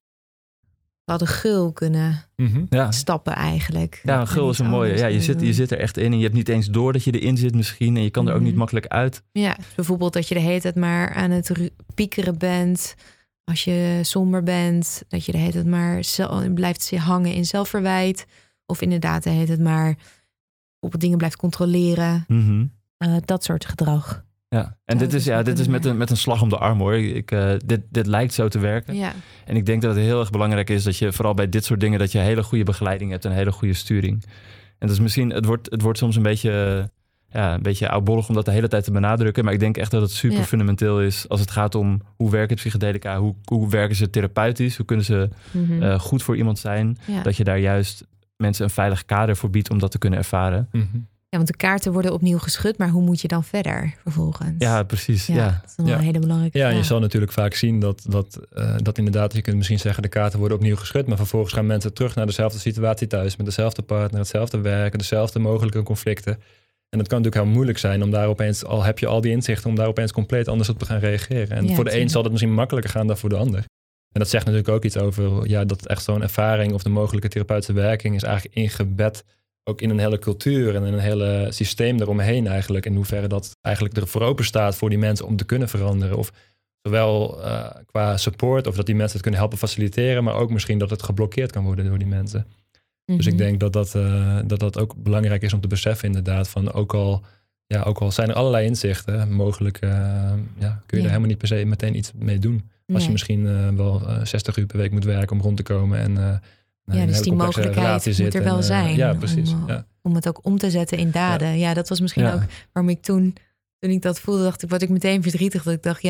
gul kunnen stappen eigenlijk. Ja, een gul is een mooie. Ja, je zit er echt in en je hebt niet eens door dat je erin zit misschien en je kan er ook niet makkelijk uit. Ja, bijvoorbeeld dat je de hele tijd maar aan het piekeren bent. Als je somber bent, dat je de hele tijd maar blijft hangen in zelfverwijt. Of inderdaad de hele tijd maar op dingen blijft controleren. Dat soort gedrag. Ja, en dit is met een slag om de arm hoor. Dit lijkt zo te werken. Ja. En ik denk dat het heel erg belangrijk is dat je vooral bij dit soort dingen dat je hele goede begeleiding hebt en een hele goede sturing. En dus misschien, het wordt soms een beetje oudbollig om dat de hele tijd te benadrukken. Maar ik denk echt dat het super fundamenteel is als het gaat om hoe werken psychedelica, hoe werken ze therapeutisch, hoe kunnen ze goed voor iemand zijn. Ja. Dat je daar juist mensen een veilig kader voor biedt om dat te kunnen ervaren. Ja, want de kaarten worden opnieuw geschud, maar hoe moet je dan verder vervolgens? Ja, precies. Ja. Dat is wel een hele belangrijke vraag. En je zal natuurlijk vaak zien dat inderdaad, je kunt misschien zeggen, de kaarten worden opnieuw geschud, maar vervolgens gaan mensen terug naar dezelfde situatie thuis, met dezelfde partner, hetzelfde werk, dezelfde mogelijke conflicten. En dat kan natuurlijk heel moeilijk zijn om daar opeens, al heb je al die inzichten, om daar opeens compleet anders op te gaan reageren. En voor de een zal het misschien makkelijker gaan dan voor de ander. En dat zegt natuurlijk ook iets over dat echt zo'n ervaring of de mogelijke therapeutische werking is eigenlijk ingebed ook in een hele cultuur en in een hele systeem eromheen eigenlijk. In hoeverre dat eigenlijk ervoor open staat voor die mensen om te kunnen veranderen. Of zowel qua support of dat die mensen het kunnen helpen faciliteren, maar ook misschien dat het geblokkeerd kan worden door die mensen. Dus ik denk dat ook belangrijk is om te beseffen inderdaad van ook al zijn er allerlei inzichten, mogelijk kun je er helemaal niet per se meteen iets mee doen. Als je misschien wel 60 uur per week moet werken om rond te komen en dus die mogelijkheid moet er wel zijn. Ja, precies. Om het ook om te zetten in daden. Ja, dat was misschien ook waarom ik toen ik dat voelde, word ik meteen verdrietig. Dat ik dacht,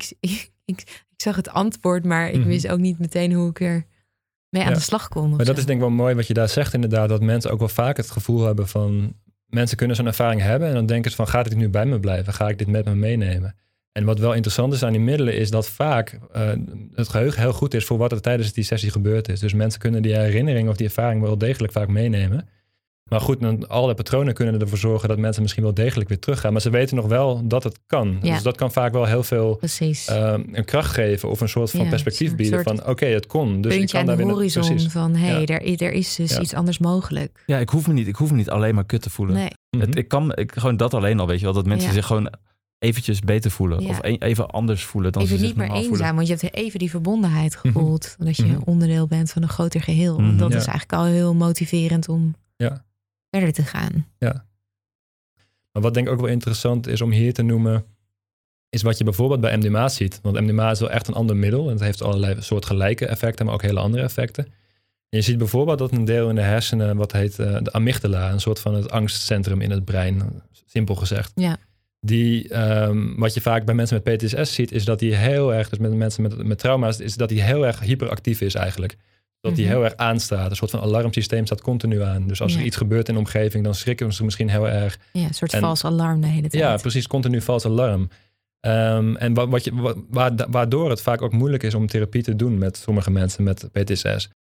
ik zag het antwoord, maar ik wist ook niet meteen hoe ik er mee aan de slag kon. Maar dat is denk ik wel mooi wat je daar zegt inderdaad. Dat mensen ook wel vaak het gevoel hebben van, mensen kunnen zo'n ervaring hebben en dan denken ze van, gaat dit nu bij me blijven? Ga ik dit met me meenemen? En wat wel interessant is aan die middelen is dat vaak het geheugen heel goed is voor wat er tijdens die sessie gebeurd is. Dus mensen kunnen die herinnering of die ervaring wel degelijk vaak meenemen. Maar goed, alle patronen kunnen ervoor zorgen dat mensen misschien wel degelijk weer teruggaan. Maar ze weten nog wel dat het kan. Ja. Dus dat kan vaak wel heel veel een kracht geven of een soort van perspectief bieden van oké, het kon. Dus ik kan daar weer de horizon van er is dus iets anders mogelijk. Ja, ik hoef me niet alleen maar kut te voelen. Nee. Ik gewoon dat alleen al, weet je wel, dat mensen zich gewoon eventjes beter voelen. Of even anders voelen dan even ze zich niet meer eenzaam, voelen. want je hebt even die verbondenheid gevoeld. Dat je onderdeel bent van een groter geheel. Dat is eigenlijk al heel motiverend om verder te gaan. Ja. Maar wat denk ik ook wel interessant is om hier te noemen, is wat je bijvoorbeeld bij MDMA ziet. Want MDMA is wel echt een ander middel. En het heeft allerlei soortgelijke effecten, maar ook hele andere effecten. En je ziet bijvoorbeeld dat een deel in de hersenen, wat heet de amygdala, een soort van het angstcentrum in het brein, simpel gezegd. Ja. Die, wat je vaak bij mensen met PTSS ziet, is dat die heel erg, dus met mensen met trauma's, is dat die heel erg hyperactief is eigenlijk. Dat die heel erg aanstaat. Een soort van alarmsysteem staat continu aan. Dus als er iets gebeurt in de omgeving, dan schrikken ze misschien heel erg. Ja, een soort vals alarm de hele tijd. Ja, precies, continu vals alarm. En waardoor het vaak ook moeilijk is om therapie te doen met sommige mensen met PTSS.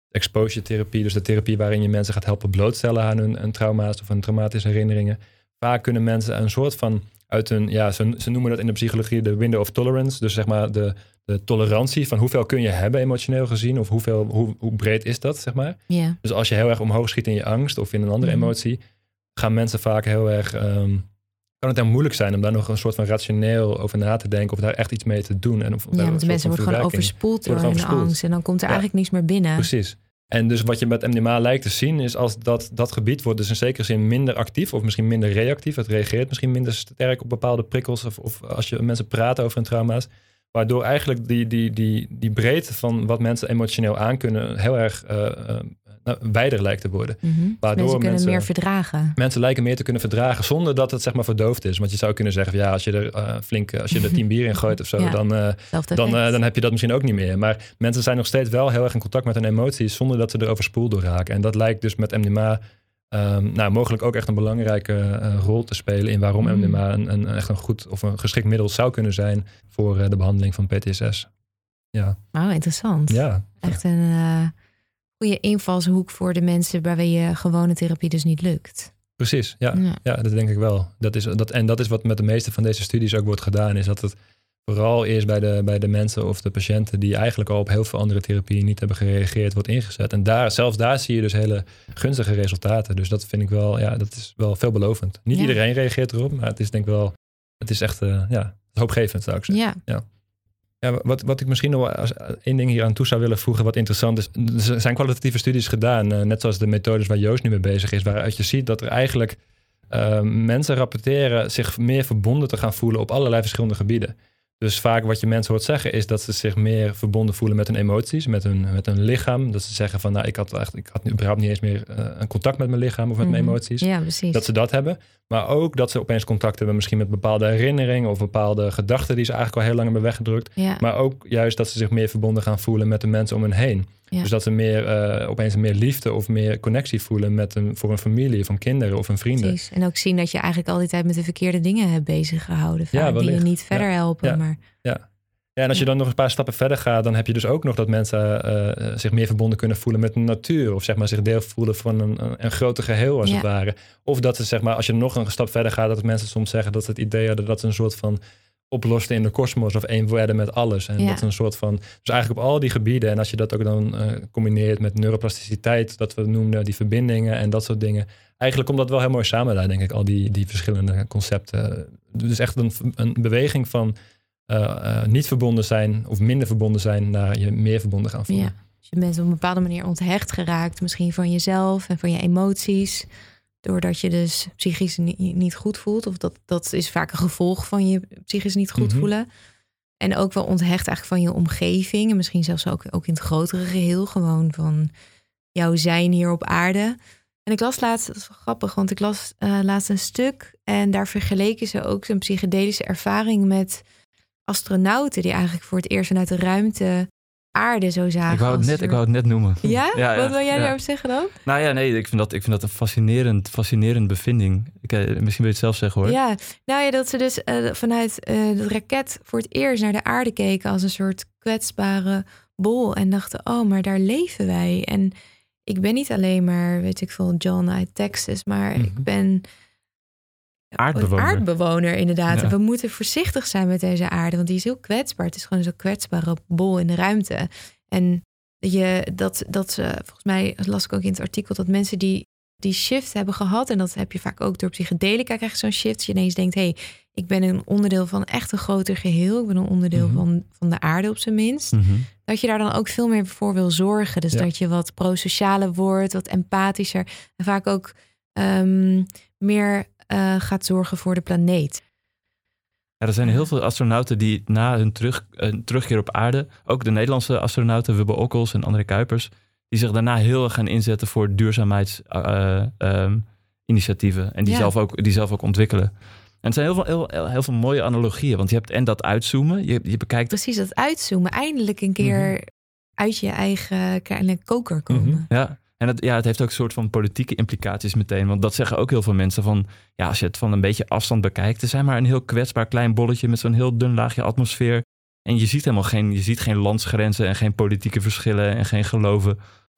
exposure therapie, dus de therapie waarin je mensen gaat helpen blootstellen aan hun trauma's of hun traumatische herinneringen. Vaak kunnen mensen een soort van uit hun, ze noemen dat in de psychologie de window of tolerance, dus zeg maar de tolerantie van hoeveel kun je hebben emotioneel gezien of hoe breed is dat, zeg maar. Yeah. Dus als je heel erg omhoog schiet in je angst of in een andere emotie, gaan mensen vaak heel erg, kan het dan moeilijk zijn om daar nog een soort van rationeel over na te denken of daar echt iets mee te doen. Want de mensen worden gewoon overspoeld door hun angst en dan komt er eigenlijk niks meer binnen. Precies. En dus wat je met MDMA lijkt te zien is als dat gebied wordt dus in zekere zin minder actief of misschien minder reactief. Het reageert misschien minder sterk op bepaalde prikkels of als je mensen praten over hun trauma's. Waardoor eigenlijk die breedte van wat mensen emotioneel aankunnen heel erg wijder lijkt te worden. Waardoor mensen kunnen meer verdragen. Mensen lijken meer te kunnen verdragen zonder dat het zeg maar verdoofd is. Want je zou kunnen zeggen, als je er 10 bier in gooit of zo, dan heb je dat misschien ook niet meer. Maar mensen zijn nog steeds wel heel erg in contact met hun emoties zonder dat ze er overspoeld door raken. En dat lijkt dus met MDMA mogelijk ook echt een belangrijke rol te spelen in waarom MDMA echt een goed of een geschikt middel zou kunnen zijn voor de behandeling van PTSS. Ja. Oh, interessant. Ja. Echt een goede invalshoek voor de mensen waarbij je gewone therapie dus niet lukt. Precies, ja, dat denk ik wel. Dat is wat met de meeste van deze studies ook wordt gedaan, is dat het vooral eerst bij de mensen of de patiënten die eigenlijk al op heel veel andere therapieën niet hebben gereageerd, wordt ingezet. En zelfs daar zie je dus hele gunstige resultaten. Dus dat vind ik wel, dat is wel veelbelovend. Niet iedereen reageert erop, maar het is denk ik wel, het is echt hoopgevend, zou ik zeggen. Ja, wat ik misschien nog als één ding hier aan toe zou willen voegen wat interessant is. Er zijn kwalitatieve studies gedaan, net zoals de methodes waar Joost nu mee bezig is, waaruit je ziet dat er eigenlijk mensen rapporteren zich meer verbonden te gaan voelen op allerlei verschillende gebieden. Dus vaak wat je mensen hoort zeggen is dat ze zich meer verbonden voelen met hun emoties, met hun lichaam. Dat ze zeggen van ik had überhaupt niet eens meer een contact met mijn lichaam of met mijn emoties. Ja, precies. Dat ze dat hebben. Maar ook dat ze opeens contact hebben misschien met bepaalde herinneringen of bepaalde gedachten die ze eigenlijk al heel lang hebben weggedrukt. Ja. Maar ook juist dat ze zich meer verbonden gaan voelen met de mensen om hen heen. Ja. Dus dat ze opeens meer liefde of meer connectie voelen voor een familie, van kinderen of een vrienden. Precies. En ook zien dat je eigenlijk al die tijd met de verkeerde dingen hebt bezig gehouden. Die je niet verder helpen. Maar... Ja, en als je dan nog een paar stappen verder gaat, dan heb je dus ook nog dat mensen zich meer verbonden kunnen voelen met de natuur. Of zeg maar zich deel voelen van een groter geheel als het ware. Of dat ze zeg maar, als je nog een stap verder gaat, dat mensen soms zeggen dat ze het idee hadden dat ze een soort van oplosten in de kosmos of één werden met alles. En dat is een soort van, dus eigenlijk op al die gebieden. En als je dat ook dan combineert met neuroplasticiteit, dat we noemden, die verbindingen en dat soort dingen. Eigenlijk komt dat wel heel mooi samen daar, denk ik, al die verschillende concepten. Dus echt een beweging van niet verbonden zijn of minder verbonden zijn naar je meer verbonden gaan voelen. Ja, dus je bent op een bepaalde manier onthecht geraakt, misschien van jezelf en van je emoties. Doordat je dus psychisch niet goed voelt. Of dat is vaak een gevolg van je psychisch niet goed voelen. En ook wel onthecht eigenlijk van je omgeving. En misschien zelfs ook in het grotere geheel. Gewoon van jouw zijn hier op aarde. En ik las laatst, dat is wel grappig, want ik las laatst een stuk. En daar vergeleken ze ook zijn psychedelische ervaring met astronauten. Die eigenlijk voor het eerst vanuit de ruimte aarde zo zagen. Ik wou het net noemen. Ja? Wat wil jij daarover zeggen dan? Nou ja, nee, ik vind dat een fascinerend bevinding. Misschien wil je het zelf zeggen hoor. Ja, nou ja, dat ze dus vanuit de raket voor het eerst naar de aarde keken als een soort kwetsbare bol en dachten, oh, maar daar leven wij. En ik ben niet alleen maar, weet ik veel, John uit Texas, maar ik ben aardbewoner inderdaad. Ja. En we moeten voorzichtig zijn met deze aarde, want die is heel kwetsbaar. Het is gewoon zo'n kwetsbare bol in de ruimte. En dat ze, volgens mij las ik ook in het artikel, dat mensen die shift hebben gehad, en dat heb je vaak ook door psychedelica, krijg je zo'n shift. Dat je ineens denkt, ik ben een onderdeel van echt een groter geheel. Ik ben een onderdeel van de aarde op zijn minst. Dat je daar dan ook veel meer voor wil zorgen. Dus dat je wat prosocialer wordt, wat empathischer. En vaak ook meer gaat zorgen voor de planeet. Ja, er zijn heel veel astronauten die na hun terugkeer op aarde, ook de Nederlandse astronauten, Wubbe Okkels en André Kuipers, die zich daarna heel erg gaan inzetten voor duurzaamheidsinitiatieven. En die zelf ook ontwikkelen. En het zijn heel veel mooie analogieën. Want je hebt en dat uitzoomen. Je bekijkt... Precies, dat uitzoomen. Eindelijk een keer uit je eigen kleine koker komen. Ja. En het heeft ook een soort van politieke implicaties meteen. Want dat zeggen ook heel veel mensen van, ja, als je het van een beetje afstand bekijkt, er zijn maar een heel kwetsbaar klein bolletje met zo'n heel dun laagje atmosfeer. En je ziet geen landsgrenzen en geen politieke verschillen en geen geloven.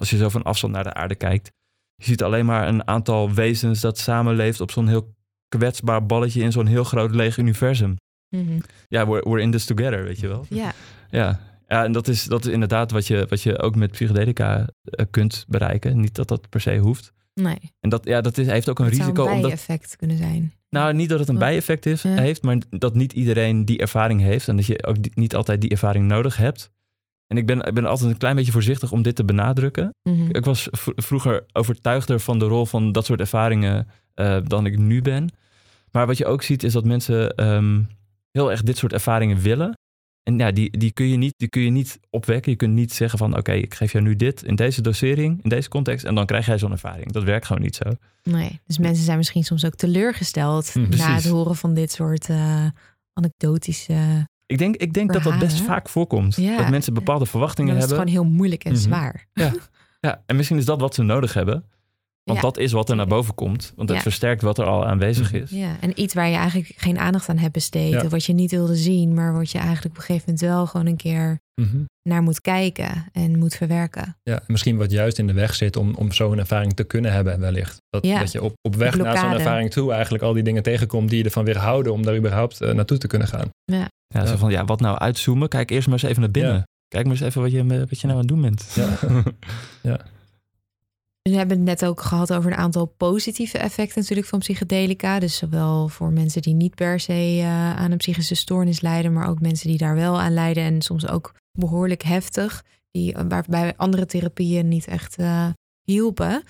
Als je zo van afstand naar de aarde kijkt. Je ziet alleen maar een aantal wezens dat samenleeft op zo'n heel kwetsbaar balletje in zo'n heel groot leeg universum. Mm-hmm. Ja, we're in this together, weet je wel. Ja. Ja, en dat is inderdaad wat je ook met psychedelica kunt bereiken. Niet dat dat per se hoeft. Nee. En heeft ook een Het risico. zou een omdat bijeffect kunnen zijn. Nou, niet dat het een bijeffect heeft, maar dat niet iedereen die ervaring heeft. En dat je ook niet altijd die ervaring nodig hebt. En ik ben altijd een klein beetje voorzichtig om dit te benadrukken. Mm-hmm. Ik was vroeger overtuigder van de rol van dat soort ervaringen dan ik nu ben. Maar wat je ook ziet is dat mensen heel erg dit soort ervaringen willen. En ja, die kun je niet opwekken. Je kunt niet zeggen van oké, ik geef jou nu dit in deze dosering, in deze context. En dan krijg jij zo'n ervaring. Dat werkt gewoon niet zo. Nee, dus mensen zijn misschien soms ook teleurgesteld na het horen van dit soort anekdotische... Ik denk dat dat best vaak voorkomt. Ja. Dat mensen bepaalde verwachtingen hebben. Dat is gewoon heel moeilijk en zwaar. Ja, en misschien is dat wat ze nodig hebben. Want dat is wat er naar boven komt. Want het versterkt wat er al aanwezig is. Ja, en iets waar je eigenlijk geen aandacht aan hebt besteed. Of wat je niet wilde zien. Maar wat je eigenlijk op een gegeven moment wel gewoon een keer naar moet kijken. En moet verwerken. Ja, en misschien wat juist in de weg zit om zo'n ervaring te kunnen hebben wellicht. Dat je op weg naar zo'n ervaring toe eigenlijk al die dingen tegenkomt die je ervan weerhouden om daar überhaupt naartoe te kunnen gaan. Ja, zo van wat nou uitzoomen? Kijk eerst maar eens even naar binnen. Ja. Kijk maar eens even wat je nou aan het doen bent. Ja. We hebben het net ook gehad over een aantal positieve effecten natuurlijk van psychedelica. Dus zowel voor mensen die niet per se aan een psychische stoornis lijden, maar ook mensen die daar wel aan lijden en soms ook behoorlijk heftig, waarbij andere therapieën niet echt hielpen.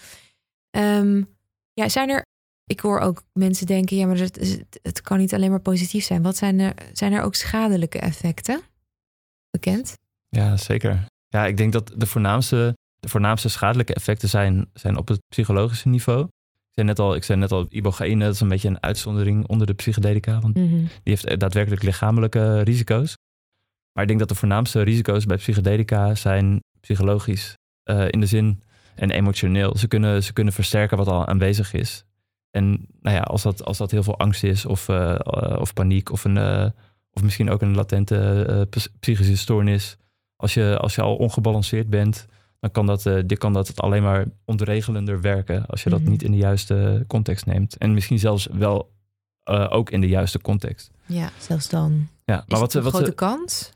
Ik hoor ook mensen denken, ja, maar het kan niet alleen maar positief zijn. Wat zijn er ook schadelijke effecten bekend? Ja, zeker. Ja, ik denk dat de voornaamste schadelijke effecten zijn op het psychologische niveau. Ik zei net al, ibogaïne, dat is een beetje een uitzondering onder de psychedelica. Want die heeft daadwerkelijk lichamelijke risico's. Maar ik denk dat de voornaamste risico's bij psychedelica zijn psychologisch. In de zin en emotioneel. Ze kunnen versterken wat al aanwezig is. En nou ja, als dat heel veel angst is of paniek of misschien ook een latente psychische stoornis. Als je al ongebalanceerd bent, dan kan dat het alleen maar ontregelender werken als je dat niet in de juiste context neemt. En misschien zelfs wel ook in de juiste context. Ja, zelfs dan. Ja, maar wat een grote kans?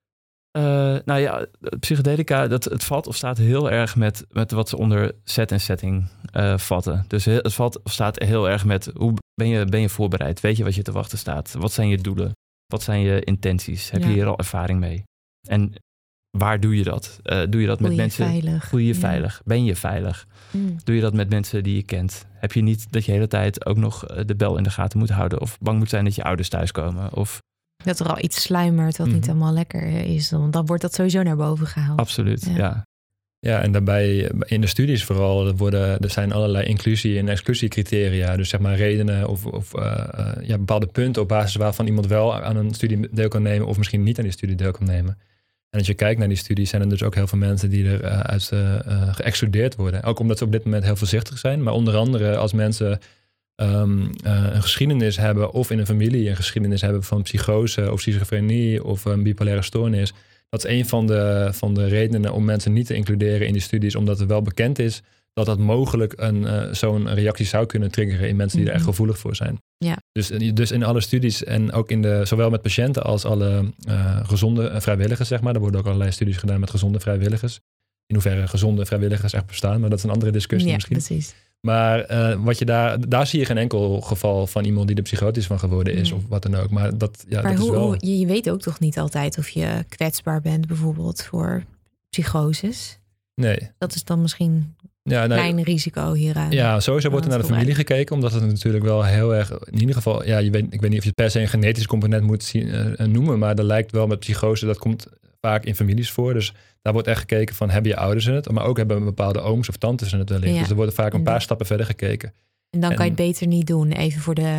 Nou ja, psychedelica, het valt of staat heel erg met wat ze onder set en setting vatten. Dus het valt of staat heel erg met hoe ben je voorbereid? Weet je wat je te wachten staat? Wat zijn je doelen? Wat zijn je intenties? Heb je hier al ervaring mee? En waar doe je dat? Doe je dat met mensen? Voel je je veilig? Ben je veilig? Doe je dat met mensen die je kent? Heb je niet dat je de hele tijd ook nog de bel in de gaten moet houden? Of bang moet zijn dat je ouders thuiskomen? Of dat er al iets sluimert wat niet helemaal lekker is. Want dan wordt dat sowieso naar boven gehaald. Absoluut, ja. Ja, en daarbij in de studies vooral er zijn allerlei inclusie- en exclusiecriteria. Dus zeg maar redenen of bepaalde punten op basis waarvan iemand wel aan een studie deel kan nemen of misschien niet aan die studie deel kan nemen. En als je kijkt naar die studies zijn er dus ook heel veel mensen die eruit geëxcludeerd worden. Ook omdat ze op dit moment heel voorzichtig zijn. Maar onder andere als mensen een geschiedenis hebben of in een familie een geschiedenis hebben van psychose of schizofrenie of een bipolaire stoornis. Dat is een van de redenen om mensen niet te includeren in die studies, omdat het wel bekend is dat mogelijk zo'n reactie zou kunnen triggeren in mensen die er echt gevoelig voor zijn. Ja. Dus in alle studies en ook zowel met patiënten als alle gezonde vrijwilligers, zeg maar. Er worden ook allerlei studies gedaan met gezonde vrijwilligers. In hoeverre gezonde vrijwilligers echt bestaan, maar dat is een andere discussie misschien. Precies. Maar wat je daar zie je geen enkel geval van iemand die er psychotisch van geworden is of wat dan ook. Maar is wel. Je weet ook toch niet altijd of je kwetsbaar bent bijvoorbeeld voor psychoses? Nee. Dat is dan misschien een klein risico hieraan. Ja, sowieso wordt er naar de familie gekeken, omdat het natuurlijk wel heel erg, in ieder geval, ik weet niet of je per se een genetisch component moet noemen, maar er lijkt wel met psychose, dat komt vaak in families voor. Dus daar wordt echt gekeken van, hebben je ouders in het? Maar ook hebben bepaalde ooms of tantes in het wellicht. Ja. Dus er wordt vaak een paar stappen verder gekeken. En dan kan je het beter niet doen, even voor de...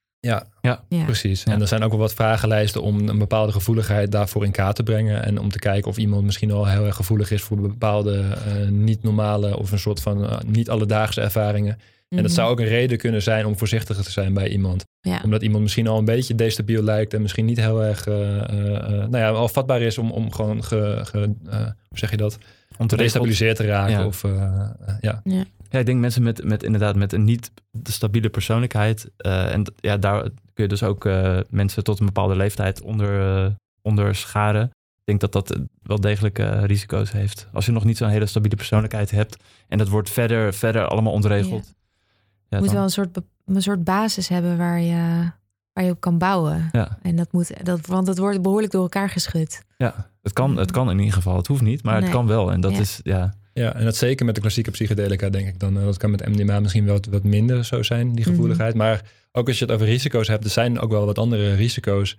Ja, precies. Ja. En er zijn ook wel wat vragenlijsten om een bepaalde gevoeligheid daarvoor in kaart te brengen. En om te kijken of iemand misschien al heel erg gevoelig is voor bepaalde niet normale of een soort van niet alledaagse ervaringen. En dat zou ook een reden kunnen zijn om voorzichtiger te zijn bij iemand. Ja. Omdat iemand misschien al een beetje destabiel lijkt en misschien niet heel erg al vatbaar is om gewoon, hoe zeg je dat? gedestabiliseerd te raken. Ja. Of, Ja, ik denk mensen met een niet stabiele persoonlijkheid. Daar kun je dus ook mensen tot een bepaalde leeftijd onder scharen. Ik denk dat wel degelijk risico's heeft. Als je nog niet zo'n hele stabiele persoonlijkheid hebt en dat wordt verder allemaal ontregeld. Ja. Ja, Je moet dan, wel een soort basis hebben waar je op kan bouwen. Ja. En want het wordt behoorlijk door elkaar geschud. Ja, het kan in ieder geval. Het hoeft niet, maar het kan wel. En dat is, ja... Ja, en dat zeker met de klassieke psychedelica, denk ik dan. Dat kan met MDMA misschien wel wat minder zo zijn, die gevoeligheid. Maar ook als je het over risico's hebt, er zijn ook wel wat andere risico's.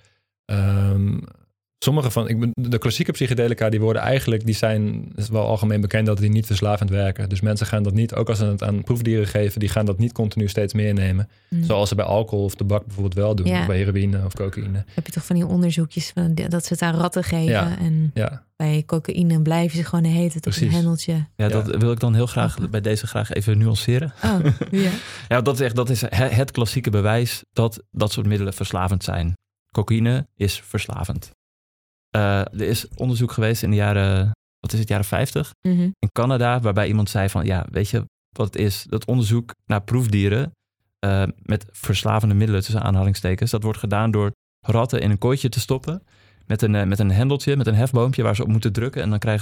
Sommige van de klassieke psychedelica, die zijn is wel algemeen bekend dat die niet verslavend werken. Dus mensen gaan dat niet, ook als ze het aan proefdieren geven, die gaan dat niet continu steeds meer nemen. Zoals ze bij alcohol of tabak bijvoorbeeld wel doen. Of bij heroïne of cocaïne. Heb je toch van die onderzoekjes dat ze het aan ratten geven. Ja. En bij cocaïne blijven ze gewoon de hele tijd op een hendeltje. Ja, dat wil ik dan heel graag bij deze graag even nuanceren. Oh, ja. Ja, dat is het klassieke bewijs dat soort middelen verslavend zijn. Cocaïne is verslavend. Er is onderzoek geweest in de jaren 50 in Canada, waarbij iemand zei van, ja, weet je wat het is? Dat onderzoek naar proefdieren met verslavende middelen, tussen aanhalingstekens, dat wordt gedaan door ratten in een kooitje te stoppen met een hendeltje, met een hefboompje waar ze op moeten drukken en dan krijgen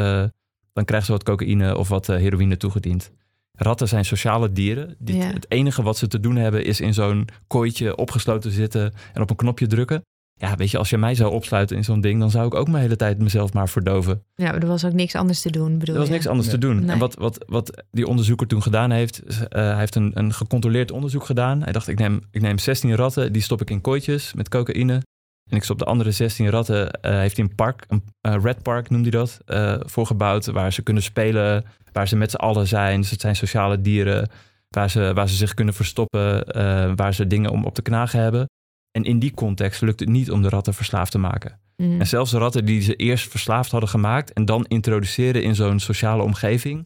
ze wat cocaïne of wat heroïne toegediend. Ratten zijn sociale dieren. Het enige wat ze te doen hebben is in zo'n kooitje opgesloten zitten en op een knopje drukken. Ja, weet je, als je mij zou opsluiten in zo'n ding, dan zou ik ook mijn hele tijd mezelf maar verdoven. Ja, maar er was ook niks anders te doen, bedoel je? Er was niks anders te doen. Nee. En wat die onderzoeker toen gedaan heeft, hij heeft een gecontroleerd onderzoek gedaan. Hij dacht, ik neem 16 ratten, die stop ik in kooitjes met cocaïne. En ik stop de andere 16 ratten, heeft hij een Red Park noemde hij dat, voorgebouwd, waar ze kunnen spelen, waar ze met z'n allen zijn. Dus het zijn sociale dieren, waar ze zich kunnen verstoppen, waar ze dingen om op te knagen hebben. En in die context lukt het niet om de ratten verslaafd te maken. En zelfs de ratten die ze eerst verslaafd hadden gemaakt en dan introduceren in zo'n sociale omgeving,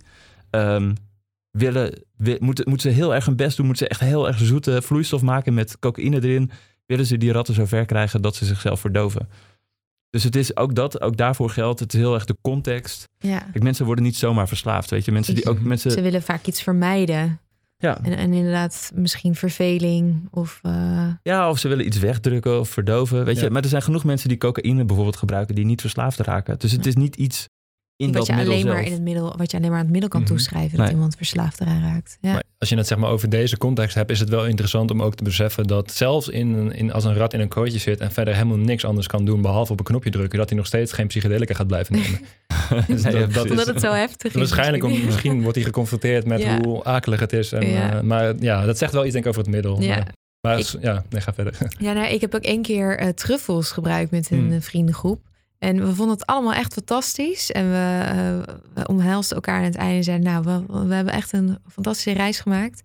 moeten ze heel erg hun best doen, moeten ze echt heel erg zoete vloeistof maken met cocaïne erin, willen ze die ratten zo ver krijgen dat ze zichzelf verdoven. Dus het is ook daarvoor geldt, het is heel erg de context. Ja. Kijk, mensen worden niet zomaar verslaafd, weet je. Ze willen vaak iets vermijden. Ja. En inderdaad misschien verveling of... Ja, of ze willen iets wegdrukken of verdoven, weet je. Maar er zijn genoeg mensen die cocaïne bijvoorbeeld gebruiken die niet verslaafd raken. Dus het is niet iets in dat middel zelf. Wat je alleen maar aan het middel kan toeschrijven, dat iemand verslaafd eraan raakt. Ja. Maar als je het zeg maar over deze context hebt, is het wel interessant om ook te beseffen dat zelfs als een rat in een kooitje zit en verder helemaal niks anders kan doen behalve op een knopje drukken, dat hij nog steeds geen psychedelica gaat blijven nemen. Omdat het zo heftig is. Waarschijnlijk misschien wordt hij geconfronteerd met hoe akelig het is. Maar dat zegt wel iets denk ik over het middel. Ja. Ga verder. Ja, ik heb ook 1 keer truffels gebruikt met een vriendengroep. En we vonden het allemaal echt fantastisch. En we omhelsden elkaar aan het einde en zeiden, we hebben echt een fantastische reis gemaakt.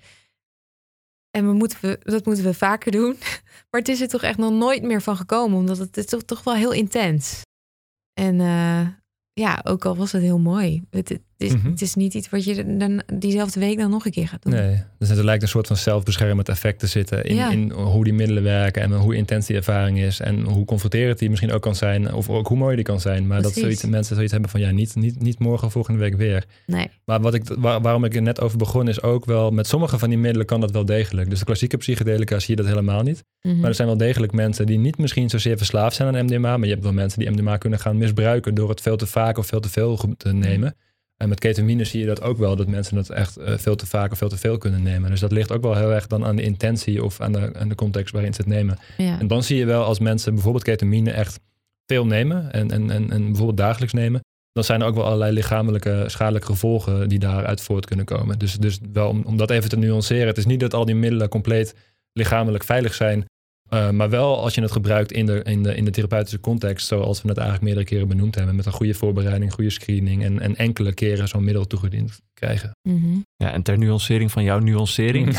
En dat moeten we vaker doen. Maar het is er toch echt nog nooit meer van gekomen, omdat het is toch wel heel intens. En ook al was het heel mooi. Het is niet iets wat je dan diezelfde week dan nog een keer gaat doen. Nee, dus er lijkt een soort van zelfbeschermend effect te zitten in hoe die middelen werken en hoe intens die ervaring is en hoe confronterend die misschien ook kan zijn of ook hoe mooi die kan zijn. Maar Precies. dat mensen zoiets hebben van niet morgen of volgende week weer. Nee. Maar waarom ik er net over begon is ook wel met sommige van die middelen kan dat wel degelijk. Dus de klassieke psychedelica zie je dat helemaal niet. Maar er zijn wel degelijk mensen die niet misschien zozeer verslaafd zijn aan MDMA, maar je hebt wel mensen die MDMA kunnen gaan misbruiken door het veel te vaak of veel te veel te nemen. En met ketamine zie je dat ook wel, dat mensen dat echt veel te vaak of veel te veel kunnen nemen. Dus dat ligt ook wel heel erg dan aan de intentie of aan de context waarin ze het nemen. Ja. En dan zie je wel als mensen bijvoorbeeld ketamine echt veel nemen en bijvoorbeeld dagelijks nemen, dan zijn er ook wel allerlei lichamelijke schadelijke gevolgen die daaruit voort kunnen komen. Dus wel om dat even te nuanceren. Het is niet dat al die middelen compleet lichamelijk veilig zijn. Maar wel als je het gebruikt in de therapeutische context, zoals we het eigenlijk meerdere keren benoemd hebben, met een goede voorbereiding, goede screening en enkele keren zo'n middel toegediend krijgen. Ja, en ter nuancering van jouw nuancering.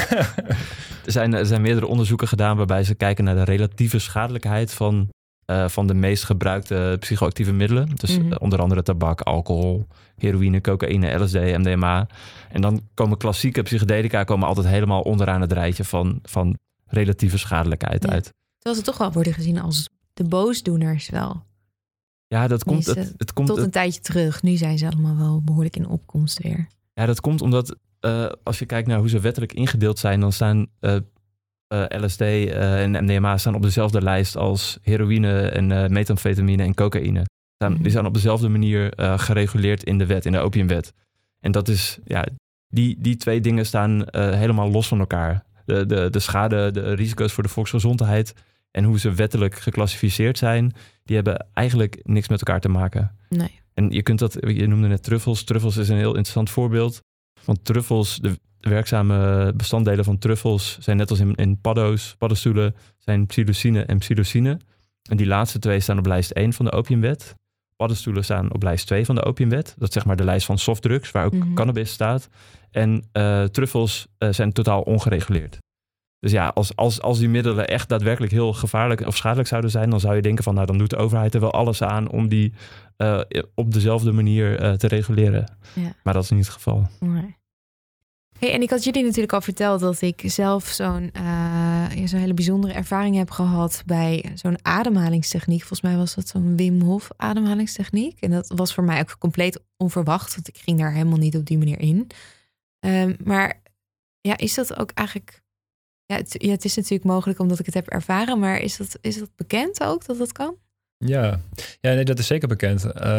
Er zijn meerdere onderzoeken gedaan waarbij ze kijken naar de relatieve schadelijkheid van de meest gebruikte psychoactieve middelen. Dus onder andere tabak, alcohol, heroïne, cocaïne, LSD, MDMA. En dan komen klassieke psychedelica altijd helemaal onderaan het rijtje van relatieve schadelijkheid uit. Terwijl ze toch wel worden gezien als de boosdoeners wel. Ja, dat komt... Het komt tot een tijdje terug. Nu zijn ze allemaal wel behoorlijk in opkomst weer. Ja, dat komt omdat als je kijkt naar hoe ze wettelijk ingedeeld zijn, dan staan LSD en MDMA staan op dezelfde lijst als heroïne en methamfetamine en cocaïne. Die zijn op dezelfde manier gereguleerd in de wet, in de opiumwet. En dat is, die twee dingen staan helemaal los van elkaar. De schade, de risico's voor de volksgezondheid en hoe ze wettelijk geclassificeerd zijn, die hebben eigenlijk niks met elkaar te maken. Nee. En je noemde net truffels. Truffels is een heel interessant voorbeeld. Want truffels, de werkzame bestanddelen van truffels zijn net als in paddenstoelen, zijn psilocine en psilocine. En die laatste twee staan op lijst 1 van de opiumwet. Paddenstoelen staan op lijst 2 van de opiumwet. Dat is zeg maar de lijst van softdrugs, waar ook cannabis staat. En truffels zijn totaal ongereguleerd. Dus ja, als die middelen echt daadwerkelijk heel gevaarlijk of schadelijk zouden zijn, dan zou je denken van, nou, dan doet de overheid er wel alles aan om die op dezelfde manier te reguleren. Ja. Maar dat is niet het geval. Nee. Hey, en ik had jullie natuurlijk al verteld dat ik zelf zo'n hele bijzondere ervaring heb gehad bij zo'n ademhalingstechniek. Volgens mij was dat zo'n Wim Hof ademhalingstechniek. En dat was voor mij ook compleet onverwacht, want ik ging daar helemaal niet op die manier in. Maar ja, is dat ook eigenlijk... Ja, het is natuurlijk mogelijk omdat ik het heb ervaren, maar is dat bekend ook dat dat kan? Ja, nee, dat is zeker bekend.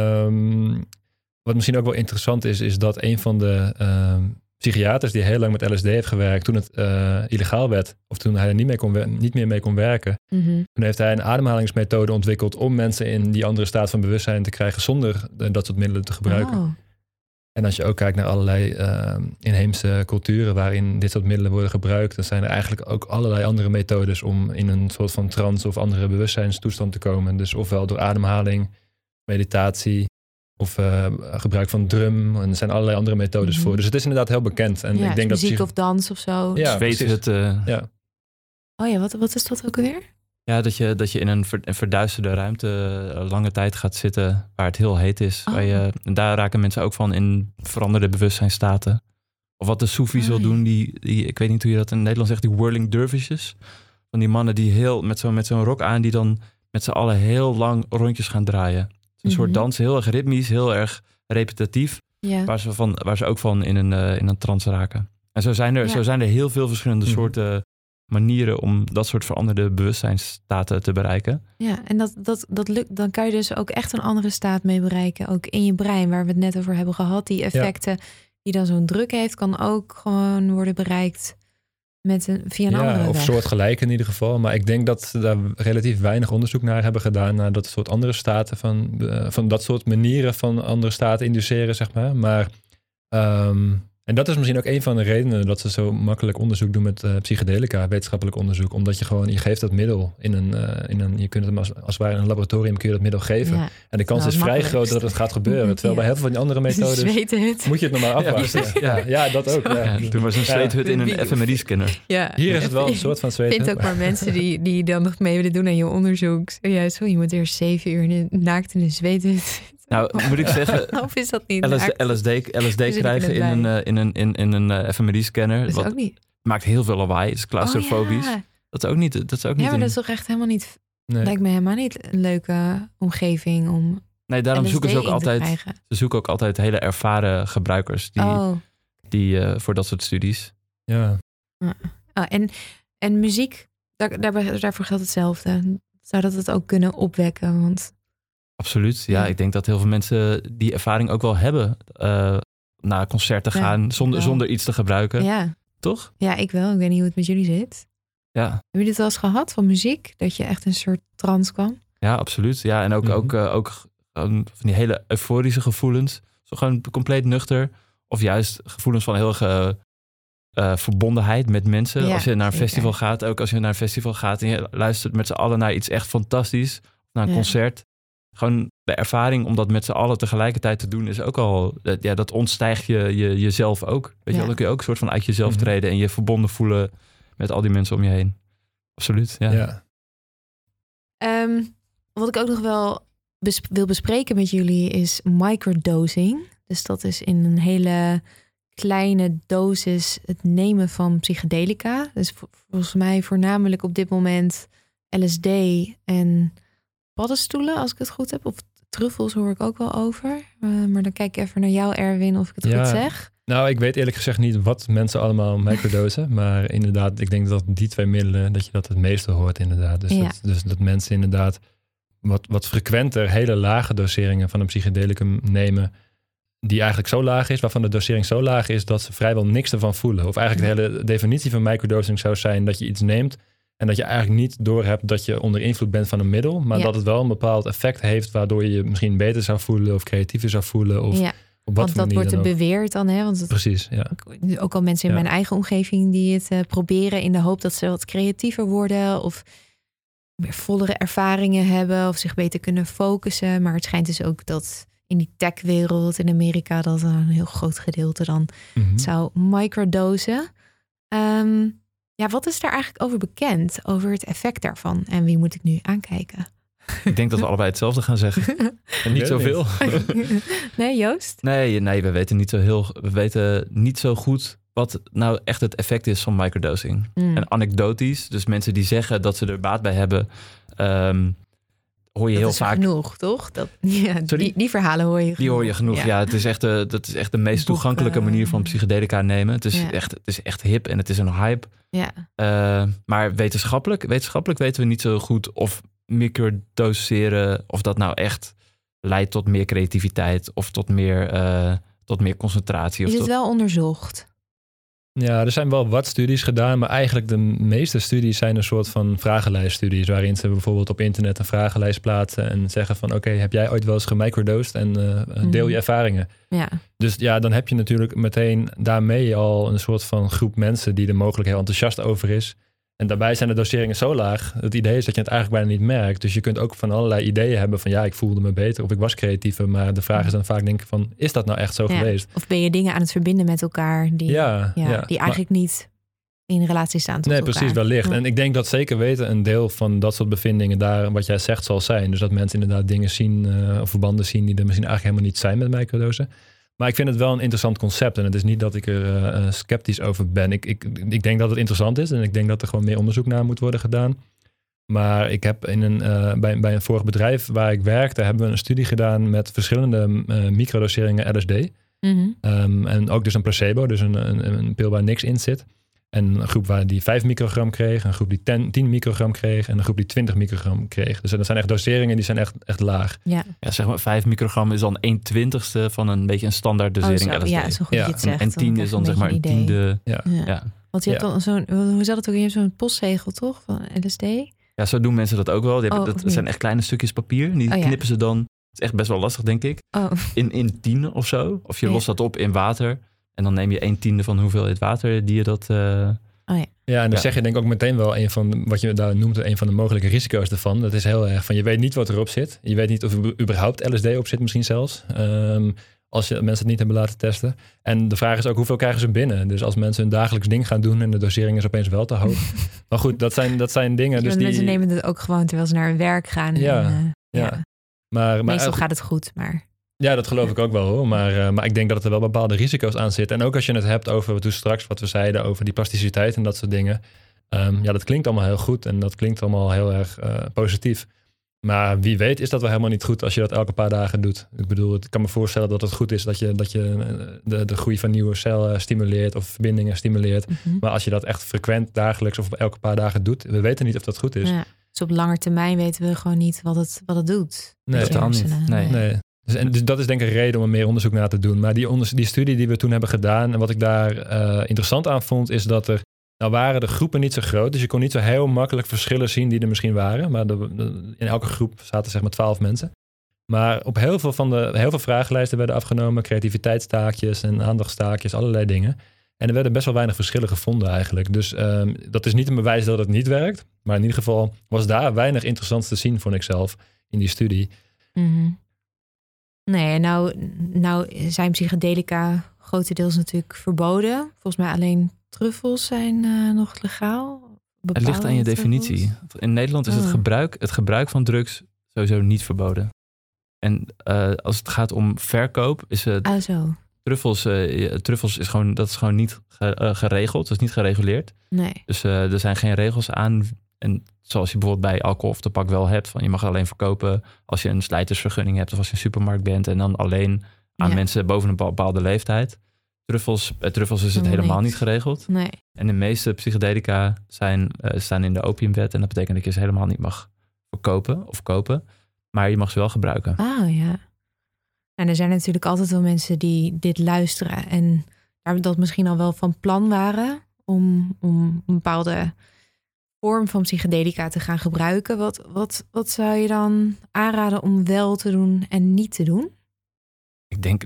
Wat misschien ook wel interessant is dat een van de psychiaters die heel lang met LSD heeft gewerkt, toen het illegaal werd, of toen hij er niet meer mee kon werken, toen heeft hij een ademhalingsmethode ontwikkeld om mensen in die andere staat van bewustzijn te krijgen zonder dat soort middelen te gebruiken. Oh. En als je ook kijkt naar allerlei inheemse culturen waarin dit soort middelen worden gebruikt, dan zijn er eigenlijk ook allerlei andere methodes om in een soort van trance of andere bewustzijnstoestand te komen. Dus ofwel door ademhaling, meditatie of gebruik van drum. En er zijn allerlei andere methodes voor. Dus het is inderdaad heel bekend. En ik denk muziek of dans of zo. Ja, ja. Oh ja, wat is dat ook alweer? Ja, dat je in een verduisterde ruimte lange tijd gaat zitten waar het heel heet is. En daar raken mensen ook van in veranderde bewustzijnstaten. Of wat de Soefies wil doen, die, ik weet niet hoe je dat in Nederland zegt, die whirling dervishes. Van die mannen die heel met zo'n rok aan, die dan met z'n allen heel lang rondjes gaan draaien. Een soort dans, heel erg ritmisch, heel erg repetitief. Ja. Waar ze ook van in een trance raken. En zo zijn er heel veel verschillende soorten manieren om dat soort veranderde bewustzijnstaten te bereiken. Ja, en dat lukt, dan kan je dus ook echt een andere staat mee bereiken. Ook in je brein, waar we het net over hebben gehad. Die effecten die dan zo'n druk heeft, kan ook gewoon worden bereikt via een andere weg. Of soortgelijk in ieder geval. Maar ik denk dat ze daar relatief weinig onderzoek naar hebben gedaan, naar dat soort andere staten van dat soort manieren van andere staten induceren, zeg maar. Maar en dat is misschien ook een van de redenen dat ze zo makkelijk onderzoek doen met psychedelica, wetenschappelijk onderzoek. Omdat je geeft dat middel je kunt het als het ware in een laboratorium kun je dat middel geven. Ja, en de kans is vrij groot dat het gaat gebeuren. Terwijl bij heel veel van die andere methodes moet je het nog maar afwachten. Ja, dat ook. Ja. Toen was een zweethut in een fMRI-scanner. Ja. Hier is het wel een soort van zweethut. Ik vind ook maar mensen die dan nog mee willen doen aan je onderzoek. Ja, je moet eerst 7 uur naakt in een zweethut. Nou, moet ik zeggen, of is dat niet LSD krijgen in een fMRI-scanner. Dat is ook niet. Maakt heel veel lawaai. Het is claustrofobisch. Ja. Dat is ook niet. Ja, maar dat is toch echt helemaal niet. Nee. Lijkt me helemaal niet een leuke omgeving om. Nee, daarom zoeken ze ook altijd. Ze zoeken ook altijd hele ervaren gebruikers die voor dat soort studies. Ja. En muziek, daarvoor geldt hetzelfde. Zou dat het ook kunnen opwekken? Want absoluut, ja. Ik denk dat heel veel mensen die ervaring ook wel hebben naar concerten gaan zonder iets te gebruiken. Ja. Toch? Ja, ik wel. Ik weet niet hoe het met jullie zit. Ja. Hebben jullie het wel eens gehad van muziek? Dat je echt een soort trance kwam? Ja, absoluut. Ja, en ook van die hele euforische gevoelens. Zo gewoon compleet nuchter. Of juist gevoelens van heel verbondenheid met mensen. Ja, als je naar een festival gaat, ook als je naar een festival gaat en je luistert met z'n allen naar iets echt fantastisch. Naar een concert. Gewoon de ervaring om dat met z'n allen tegelijkertijd te doen is ook al, dat ontstijgt jezelf ook. Weet je wel, dan kun je ook een soort van uit jezelf treden en je verbonden voelen met al die mensen om je heen. Absoluut, ja. Wat ik ook nog wel wil bespreken met jullie is microdosing. Dus dat is in een hele kleine dosis het nemen van psychedelica. Dus volgens mij voornamelijk op dit moment LSD en paddenstoelen, als ik het goed heb. Of truffels hoor ik ook wel over. Maar dan kijk ik even naar jou, Erwin, of ik het goed zeg. Nou, ik weet eerlijk gezegd niet wat mensen allemaal microdosen. Maar inderdaad, ik denk dat die 2 middelen, dat je dat het meeste hoort inderdaad. Dus dat mensen inderdaad wat frequenter hele lage doseringen van een psychedelicum nemen, die eigenlijk zo laag is, waarvan de dosering zo laag is dat ze vrijwel niks ervan voelen. Of eigenlijk de hele definitie van microdosing zou zijn dat je iets neemt en dat je eigenlijk niet doorhebt dat je onder invloed bent van een middel, maar dat het wel een bepaald effect heeft waardoor je je misschien beter zou voelen of creatiever zou voelen. Of op wat want dat wordt er beweerd dan. Hè? Want precies, ja. Ook al mensen in mijn eigen omgeving die het proberen in de hoop dat ze wat creatiever worden of meer vollere ervaringen hebben of zich beter kunnen focussen. Maar het schijnt dus ook dat in die techwereld in Amerika dat een heel groot gedeelte dan zou microdosen. Wat is daar eigenlijk over bekend? Over het effect daarvan? En wie moet ik nu aankijken? Ik denk dat we allebei hetzelfde gaan zeggen. En niet zoveel. Nee, Joost? Nee, we weten niet zo goed wat nou echt het effect is van microdosing. En anekdotisch, dus mensen die zeggen dat ze er baat bij hebben, hoor je dat heel is vaak genoeg, toch? Die verhalen hoor je genoeg. Die hoor je genoeg, ja. Dat is echt de meest toegankelijke manier van psychedelica nemen. Het is echt hip en het is een hype. Ja. Maar wetenschappelijk weten we niet zo goed of microdoseren, of dat nou echt leidt tot meer creativiteit of tot meer concentratie. Is het wel onderzocht? Ja, er zijn wel wat studies gedaan, maar eigenlijk de meeste studies zijn een soort van vragenlijststudies, waarin ze bijvoorbeeld op internet een vragenlijst plaatsen en zeggen van oké, heb jij ooit wel eens gemicrodosed en deel je ervaringen. Ja. Dus ja, dan heb je natuurlijk meteen daarmee al een soort van groep mensen die er mogelijk heel enthousiast over is. En daarbij zijn de doseringen zo laag. Het idee is dat je het eigenlijk bijna niet merkt. Dus je kunt ook van allerlei ideeën hebben van ja, ik voelde me beter of ik was creatiever. Maar de vraag is dan vaak denken van, is dat nou echt zo geweest? Of ben je dingen aan het verbinden met elkaar die eigenlijk niet in relatie staan tot elkaar? Nee, precies, wellicht. Ja. En ik denk dat zeker weten een deel van dat soort bevindingen daar, wat jij zegt, zal zijn. Dus dat mensen inderdaad dingen zien of verbanden zien die er misschien eigenlijk helemaal niet zijn met microdosen. Maar ik vind het wel een interessant concept. En het is niet dat ik er sceptisch over ben. Ik denk dat het interessant is. En ik denk dat er gewoon meer onderzoek naar moet worden gedaan. Maar ik heb bij een vorig bedrijf waar ik werkte, hebben we een studie gedaan met verschillende microdoseringen LSD. Mm-hmm. En ook dus een placebo, dus een pil waar niks in zit. En een groep waar die 5 microgram kreeg, een groep die 10 microgram kreeg en een groep die 20 microgram kreeg. Dus dat zijn echt doseringen die zijn echt laag. Ja, zeg maar 5 microgram is dan 1/20 van een beetje een standaard dosering LSD. Ja, zo goed je het zegt. En 10 is dan zeg maar een tiende. Ja. Want je hebt dan hoe zat het ook? Je hebt zo'n postzegel toch van LSD? Ja, zo doen mensen dat ook wel. Dat zijn echt kleine stukjes papier. En die knippen ze dan, het is echt best wel lastig denk ik, in tienen of zo. Of je lost dat op in water. En dan neem je 1/10 van hoeveelheid water die je dat... Ja, en dan zeg je denk ik ook meteen wel een van, wat je daar noemt, een van de mogelijke risico's ervan. Dat is heel erg van, je weet niet wat erop zit. Je weet niet of er überhaupt LSD op zit misschien zelfs. Als je mensen het niet hebben laten testen. En de vraag is ook, hoeveel krijgen ze binnen? Dus als mensen hun dagelijks ding gaan doen en de dosering is opeens wel te hoog. Maar goed, dat zijn dingen. Dus mensen nemen het ook gewoon terwijl ze naar hun werk gaan. Maar meestal gaat het goed, maar... Ja, dat geloof ik ook wel hoor. Maar ik denk dat er wel bepaalde risico's aan zitten. En ook als je het hebt over toen straks wat we zeiden over die plasticiteit en dat soort dingen. Dat klinkt allemaal heel goed en dat klinkt allemaal heel erg positief. Maar wie weet is dat wel helemaal niet goed als je dat elke paar dagen doet. Ik bedoel, ik kan me voorstellen dat het goed is dat je de groei van nieuwe cellen stimuleert of verbindingen stimuleert. Mm-hmm. Maar als je dat echt frequent dagelijks of elke paar dagen doet, we weten niet of dat goed is. Ja, dus op lange termijn weten we gewoon niet wat het doet. Nee, totaal niet. Nee. Dus dat is denk ik een reden om er meer onderzoek naar te doen. Maar die studie die we toen hebben gedaan, en wat ik daar interessant aan vond, is dat waren de groepen niet zo groot. Dus je kon niet zo heel makkelijk verschillen zien die er misschien waren. Maar in elke groep zaten zeg maar 12 mensen. Maar op heel veel vragenlijsten werden afgenomen, creativiteitstaakjes en aandachtstaakjes, allerlei dingen. En er werden best wel weinig verschillen gevonden eigenlijk. Dus dat is niet een bewijs dat het niet werkt. Maar in ieder geval was daar weinig interessants te zien, vond ik zelf, in die studie. Mm-hmm. Nee, nou zijn psychedelica grotendeels natuurlijk verboden. Volgens mij alleen truffels zijn nog legaal. Het ligt aan je definitie. In Nederland is het gebruik van drugs sowieso niet verboden. En als het gaat om verkoop, is het truffels is gewoon niet geregeld. Dat is niet gereguleerd. Nee. Dus er zijn geen regels aan En zoals je bijvoorbeeld bij alcohol of tabak wel hebt. Van je mag alleen verkopen als je een slijtersvergunning hebt. Of als je een supermarkt bent. En dan alleen aan mensen boven een bepaalde leeftijd. Truffels is het helemaal niet geregeld. Nee. En de meeste psychedelica staan in de opiumwet. En dat betekent dat je ze helemaal niet mag verkopen of kopen. Maar je mag ze wel gebruiken. Oh ja. En er zijn natuurlijk altijd wel mensen die dit luisteren. En dat misschien al wel van plan waren om een bepaalde vorm van psychedelica te gaan gebruiken. Wat zou je dan aanraden om wel te doen en niet te doen? Ik denk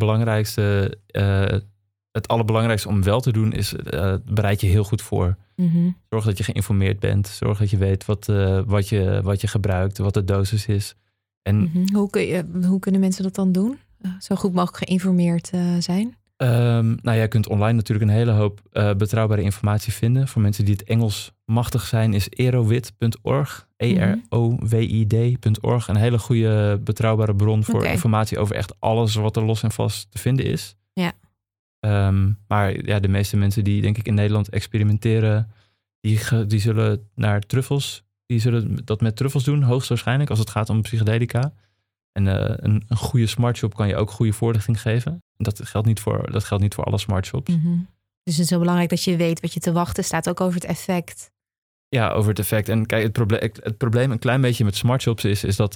het allerbelangrijkste om wel te doen is bereid je heel goed voor. Mm-hmm. Zorg dat je geïnformeerd bent. Zorg dat je weet wat je gebruikt, wat de dosis is. En Hoe kunnen mensen dat dan doen? Zo goed mogelijk geïnformeerd zijn? Jij kunt online natuurlijk een hele hoop betrouwbare informatie vinden. Voor mensen die het Engels machtig zijn is erowid.org. EROWID.org. Een hele goede betrouwbare bron voor informatie over echt alles wat er los en vast te vinden is. Ja. Maar ja, de meeste mensen die denk ik in Nederland experimenteren, die zullen naar truffels. Die zullen dat met truffels doen, hoogstwaarschijnlijk, als het gaat om psychedelica. En een goede smartshop kan je ook goede voorlichting geven. En dat geldt niet voor alle smartshops. Mm-hmm. Dus het is heel belangrijk dat je weet wat je te wachten staat, ook over het effect. Ja, over het effect. En kijk, het probleem een klein beetje met smartshops is dat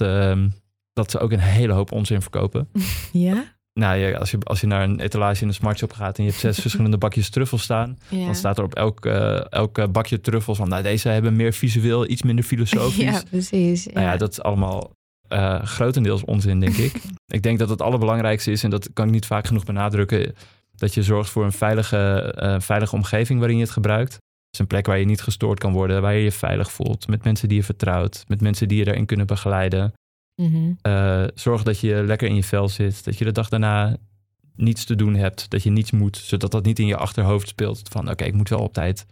ze ook een hele hoop onzin verkopen. Ja? Nou ja, als je naar een etalage in een smartshop gaat en je hebt 6 verschillende bakjes truffels staan, dan staat er op elk bakje truffels van, nou, deze hebben meer visueel, iets minder filosofisch. Ja, precies. Ja. Nou ja, dat is allemaal grotendeels onzin, denk ik. Ik denk dat het allerbelangrijkste is, en dat kan ik niet vaak genoeg benadrukken, dat je zorgt voor een veilige omgeving waarin je het gebruikt. Het is een plek waar je niet gestoord kan worden, waar je je veilig voelt, met mensen die je vertrouwt, met mensen die je daarin kunnen begeleiden. Mm-hmm. Zorg dat je lekker in je vel zit, dat je de dag daarna niets te doen hebt, dat je niets moet, zodat dat niet in je achterhoofd speelt van oké, ik moet wel op tijd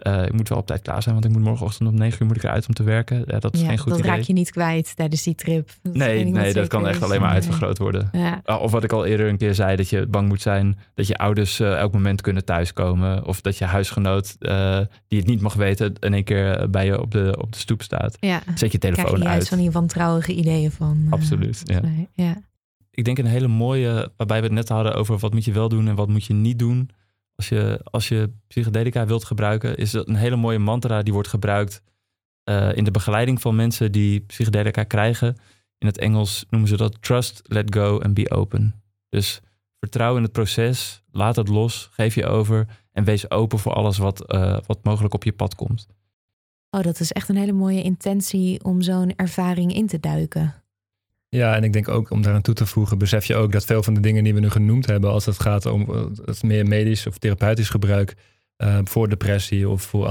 klaar zijn, want ik moet morgenochtend om 9 uur moet ik eruit om te werken. Dat is geen goed idee. Dat raak je niet kwijt tijdens die trip. Nee, dat kan echt alleen maar uitvergroot worden. Ja. Of wat ik al eerder een keer zei, dat je bang moet zijn dat je ouders elk moment kunnen thuiskomen. Of dat je huisgenoot, die het niet mag weten, in één keer bij je op de stoep staat. Ja. Zet je telefoon krijg je uit. juist van die wantrouwige ideeën van. Absoluut, ja. Ja. Ik denk een hele mooie, waarbij we het net hadden over wat moet je wel doen en wat moet je niet doen. Als je psychedelica wilt gebruiken, is dat een hele mooie mantra die wordt gebruikt in de begeleiding van mensen die psychedelica krijgen. In het Engels noemen ze dat trust, let go and be open. Dus vertrouw in het proces, laat het los, geef je over en wees open voor alles wat mogelijk op je pad komt. Oh, dat is echt een hele mooie intentie om zo'n ervaring in te duiken. Ja, en ik denk ook om daaraan toe te voegen, besef je ook dat veel van de dingen die we nu genoemd hebben, als het gaat om het meer medisch of therapeutisch gebruik voor depressie of voor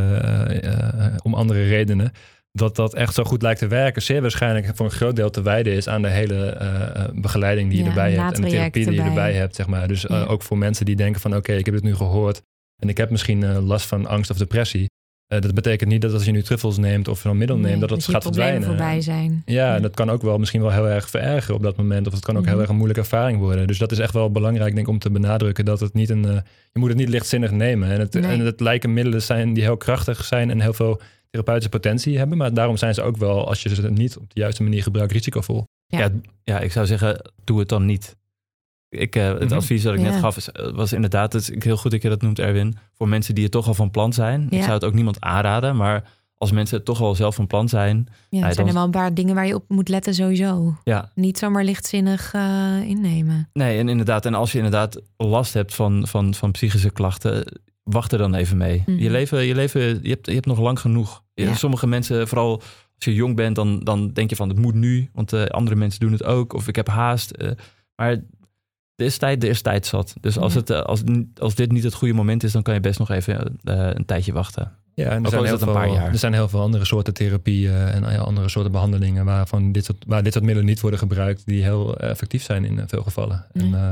om andere redenen, dat echt zo goed lijkt te werken. Zeer waarschijnlijk voor een groot deel te wijden is aan de hele begeleiding die je erbij hebt en de therapie die je erbij hebt, zeg maar. Dus ook voor mensen die denken van oké, ik heb het nu gehoord en ik heb misschien last van angst of depressie. Dat betekent niet dat als je nu truffels neemt of een middel neemt, dat het gaat verdwijnen. Voorbij zijn. Ja, en dat kan ook wel misschien wel heel erg verergeren op dat moment. Of het kan ook heel erg een moeilijke ervaring worden. Dus dat is echt wel belangrijk, denk ik, om te benadrukken dat het niet je moet het niet lichtzinnig nemen. En het lijken middelen zijn die heel krachtig zijn en heel veel therapeutische potentie hebben. Maar daarom zijn ze ook wel, als je ze niet op de juiste manier gebruikt, risicovol. Ja, ik zou zeggen, doe het dan niet. Het advies dat ik net gaf was inderdaad, het is heel goed dat je dat noemt, Erwin, voor mensen die er toch al van plan zijn. Ik zou het ook niemand aanraden, maar als mensen het toch al zelf van plan zijn. Ja, er zijn er wel een paar dingen waar je op moet letten sowieso. Ja. Niet zomaar lichtzinnig innemen. Nee, en inderdaad, en als je inderdaad last hebt van psychische klachten, wacht er dan even mee. Mm-hmm. Je hebt nog lang genoeg. Sommige mensen, vooral als je jong bent, dan denk je van het moet nu, want andere mensen doen het ook. Of ik heb haast. Maar er is tijd zat. Dus als dit niet het goede moment is, dan kan je best nog even een tijdje wachten. Ja, en er zijn heel veel andere soorten therapieën en andere soorten behandelingen waar dit soort middelen niet worden gebruikt, die heel effectief zijn in veel gevallen.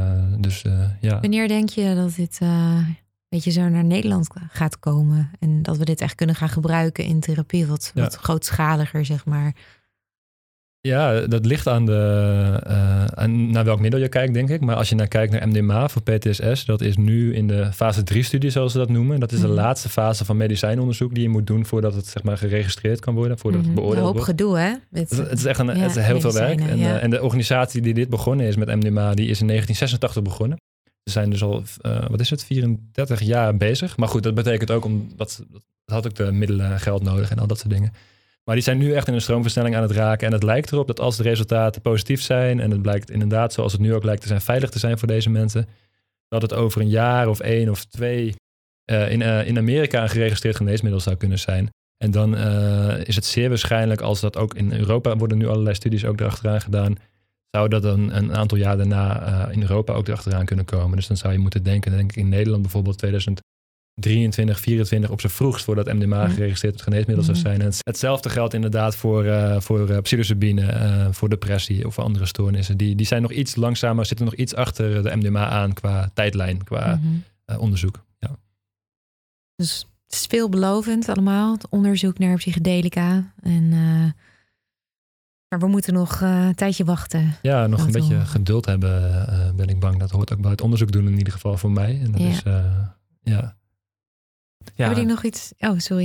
Wanneer denk je dat dit een beetje zo naar Nederland gaat komen en dat we dit echt kunnen gaan gebruiken in therapie, wat grootschaliger, zeg maar? Ja, dat ligt aan naar welk middel je kijkt, denk ik. Maar als je kijkt naar MDMA voor PTSS, dat is nu in de fase 3-studie, zoals ze dat noemen. Dat is de laatste fase van medicijnonderzoek die je moet doen voordat het zeg maar geregistreerd kan worden, voordat het beoordeeld wordt. Een hoop gedoe, hè? Het is echt het is heel veel werk. En de organisatie die dit begonnen is met MDMA, die is in 1986 begonnen. Ze zijn dus al, 34 jaar bezig. Maar goed, dat betekent ook, dat had ook de middelen, geld nodig en al dat soort dingen. Maar die zijn nu echt in een stroomversnelling aan het raken. En het lijkt erop dat als de resultaten positief zijn, en het blijkt inderdaad, zoals het nu ook lijkt te zijn, veilig te zijn voor deze mensen, dat het over een jaar of 1 of 2 in Amerika een geregistreerd geneesmiddel zou kunnen zijn. En dan is het zeer waarschijnlijk, als dat ook in Europa worden nu allerlei studies ook erachteraan gedaan, zou dat dan een aantal jaar daarna in Europa ook erachteraan kunnen komen. Dus dan zou je moeten denken, denk ik in Nederland bijvoorbeeld 2023, 2024 op z'n vroegst voordat MDMA geregistreerd geneesmiddel zou zijn. En hetzelfde geldt inderdaad voor psilocybine, voor depressie of voor andere stoornissen. Die zijn nog iets langzamer, zitten nog iets achter de MDMA aan qua tijdlijn, qua onderzoek. Ja. Dus het is veelbelovend allemaal, het onderzoek naar psychedelica. Maar we moeten nog een tijdje wachten. Ja, nog een beetje geduld hebben, ben ik bang. Dat hoort ook bij het onderzoek doen in ieder geval voor mij. En dat is, ja. Hebben jullie nog iets? Oh, sorry.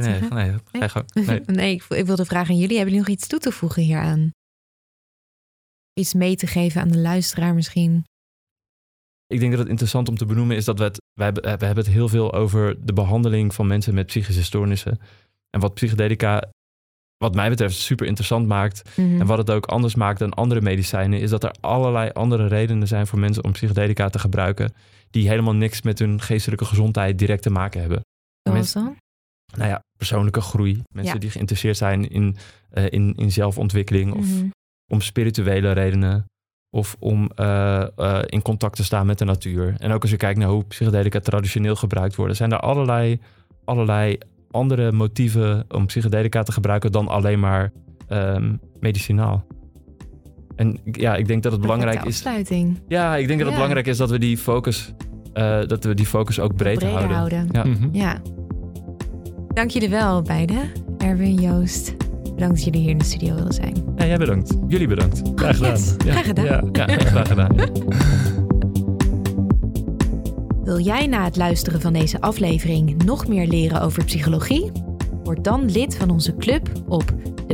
Nee, ik wilde vragen aan jullie. Hebben jullie nog iets toe te voegen hieraan? Iets mee te geven aan de luisteraar misschien? Ik denk dat het interessant om te benoemen is dat we hebben het heel veel over de behandeling van mensen met psychische stoornissen. En wat psychedelica, wat mij betreft, super interessant maakt. En wat het ook anders maakt dan andere medicijnen, is dat er allerlei andere redenen zijn voor mensen om psychedelica te gebruiken, die helemaal niks met hun geestelijke gezondheid direct te maken hebben. Zoals dan? Nou ja, persoonlijke groei. Mensen die geïnteresseerd zijn in zelfontwikkeling of om spirituele redenen of om in contact te staan met de natuur. En ook als je kijkt naar hoe psychedelica traditioneel gebruikt worden, zijn er allerlei andere motieven om psychedelica te gebruiken dan alleen maar medicinaal. En ja, ik denk dat het belangrijk is. Ja, ik denk dat het belangrijk is dat we die focus ook breed houden. Ja. Dank jullie wel, beiden. Erwin, Joost. Bedankt dat jullie hier in de studio wilden zijn. Ja, jij bedankt. Jullie bedankt. Graag gedaan. Yes. Graag gedaan. Ja, graag gedaan. Wil jij na het luisteren van deze aflevering nog meer leren over psychologie? Word dan lid van onze club op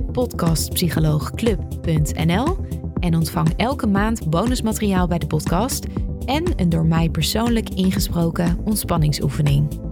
depodcastpsycholoogclub.nl en ontvang elke maand bonusmateriaal bij de podcast en een door mij persoonlijk ingesproken ontspanningsoefening.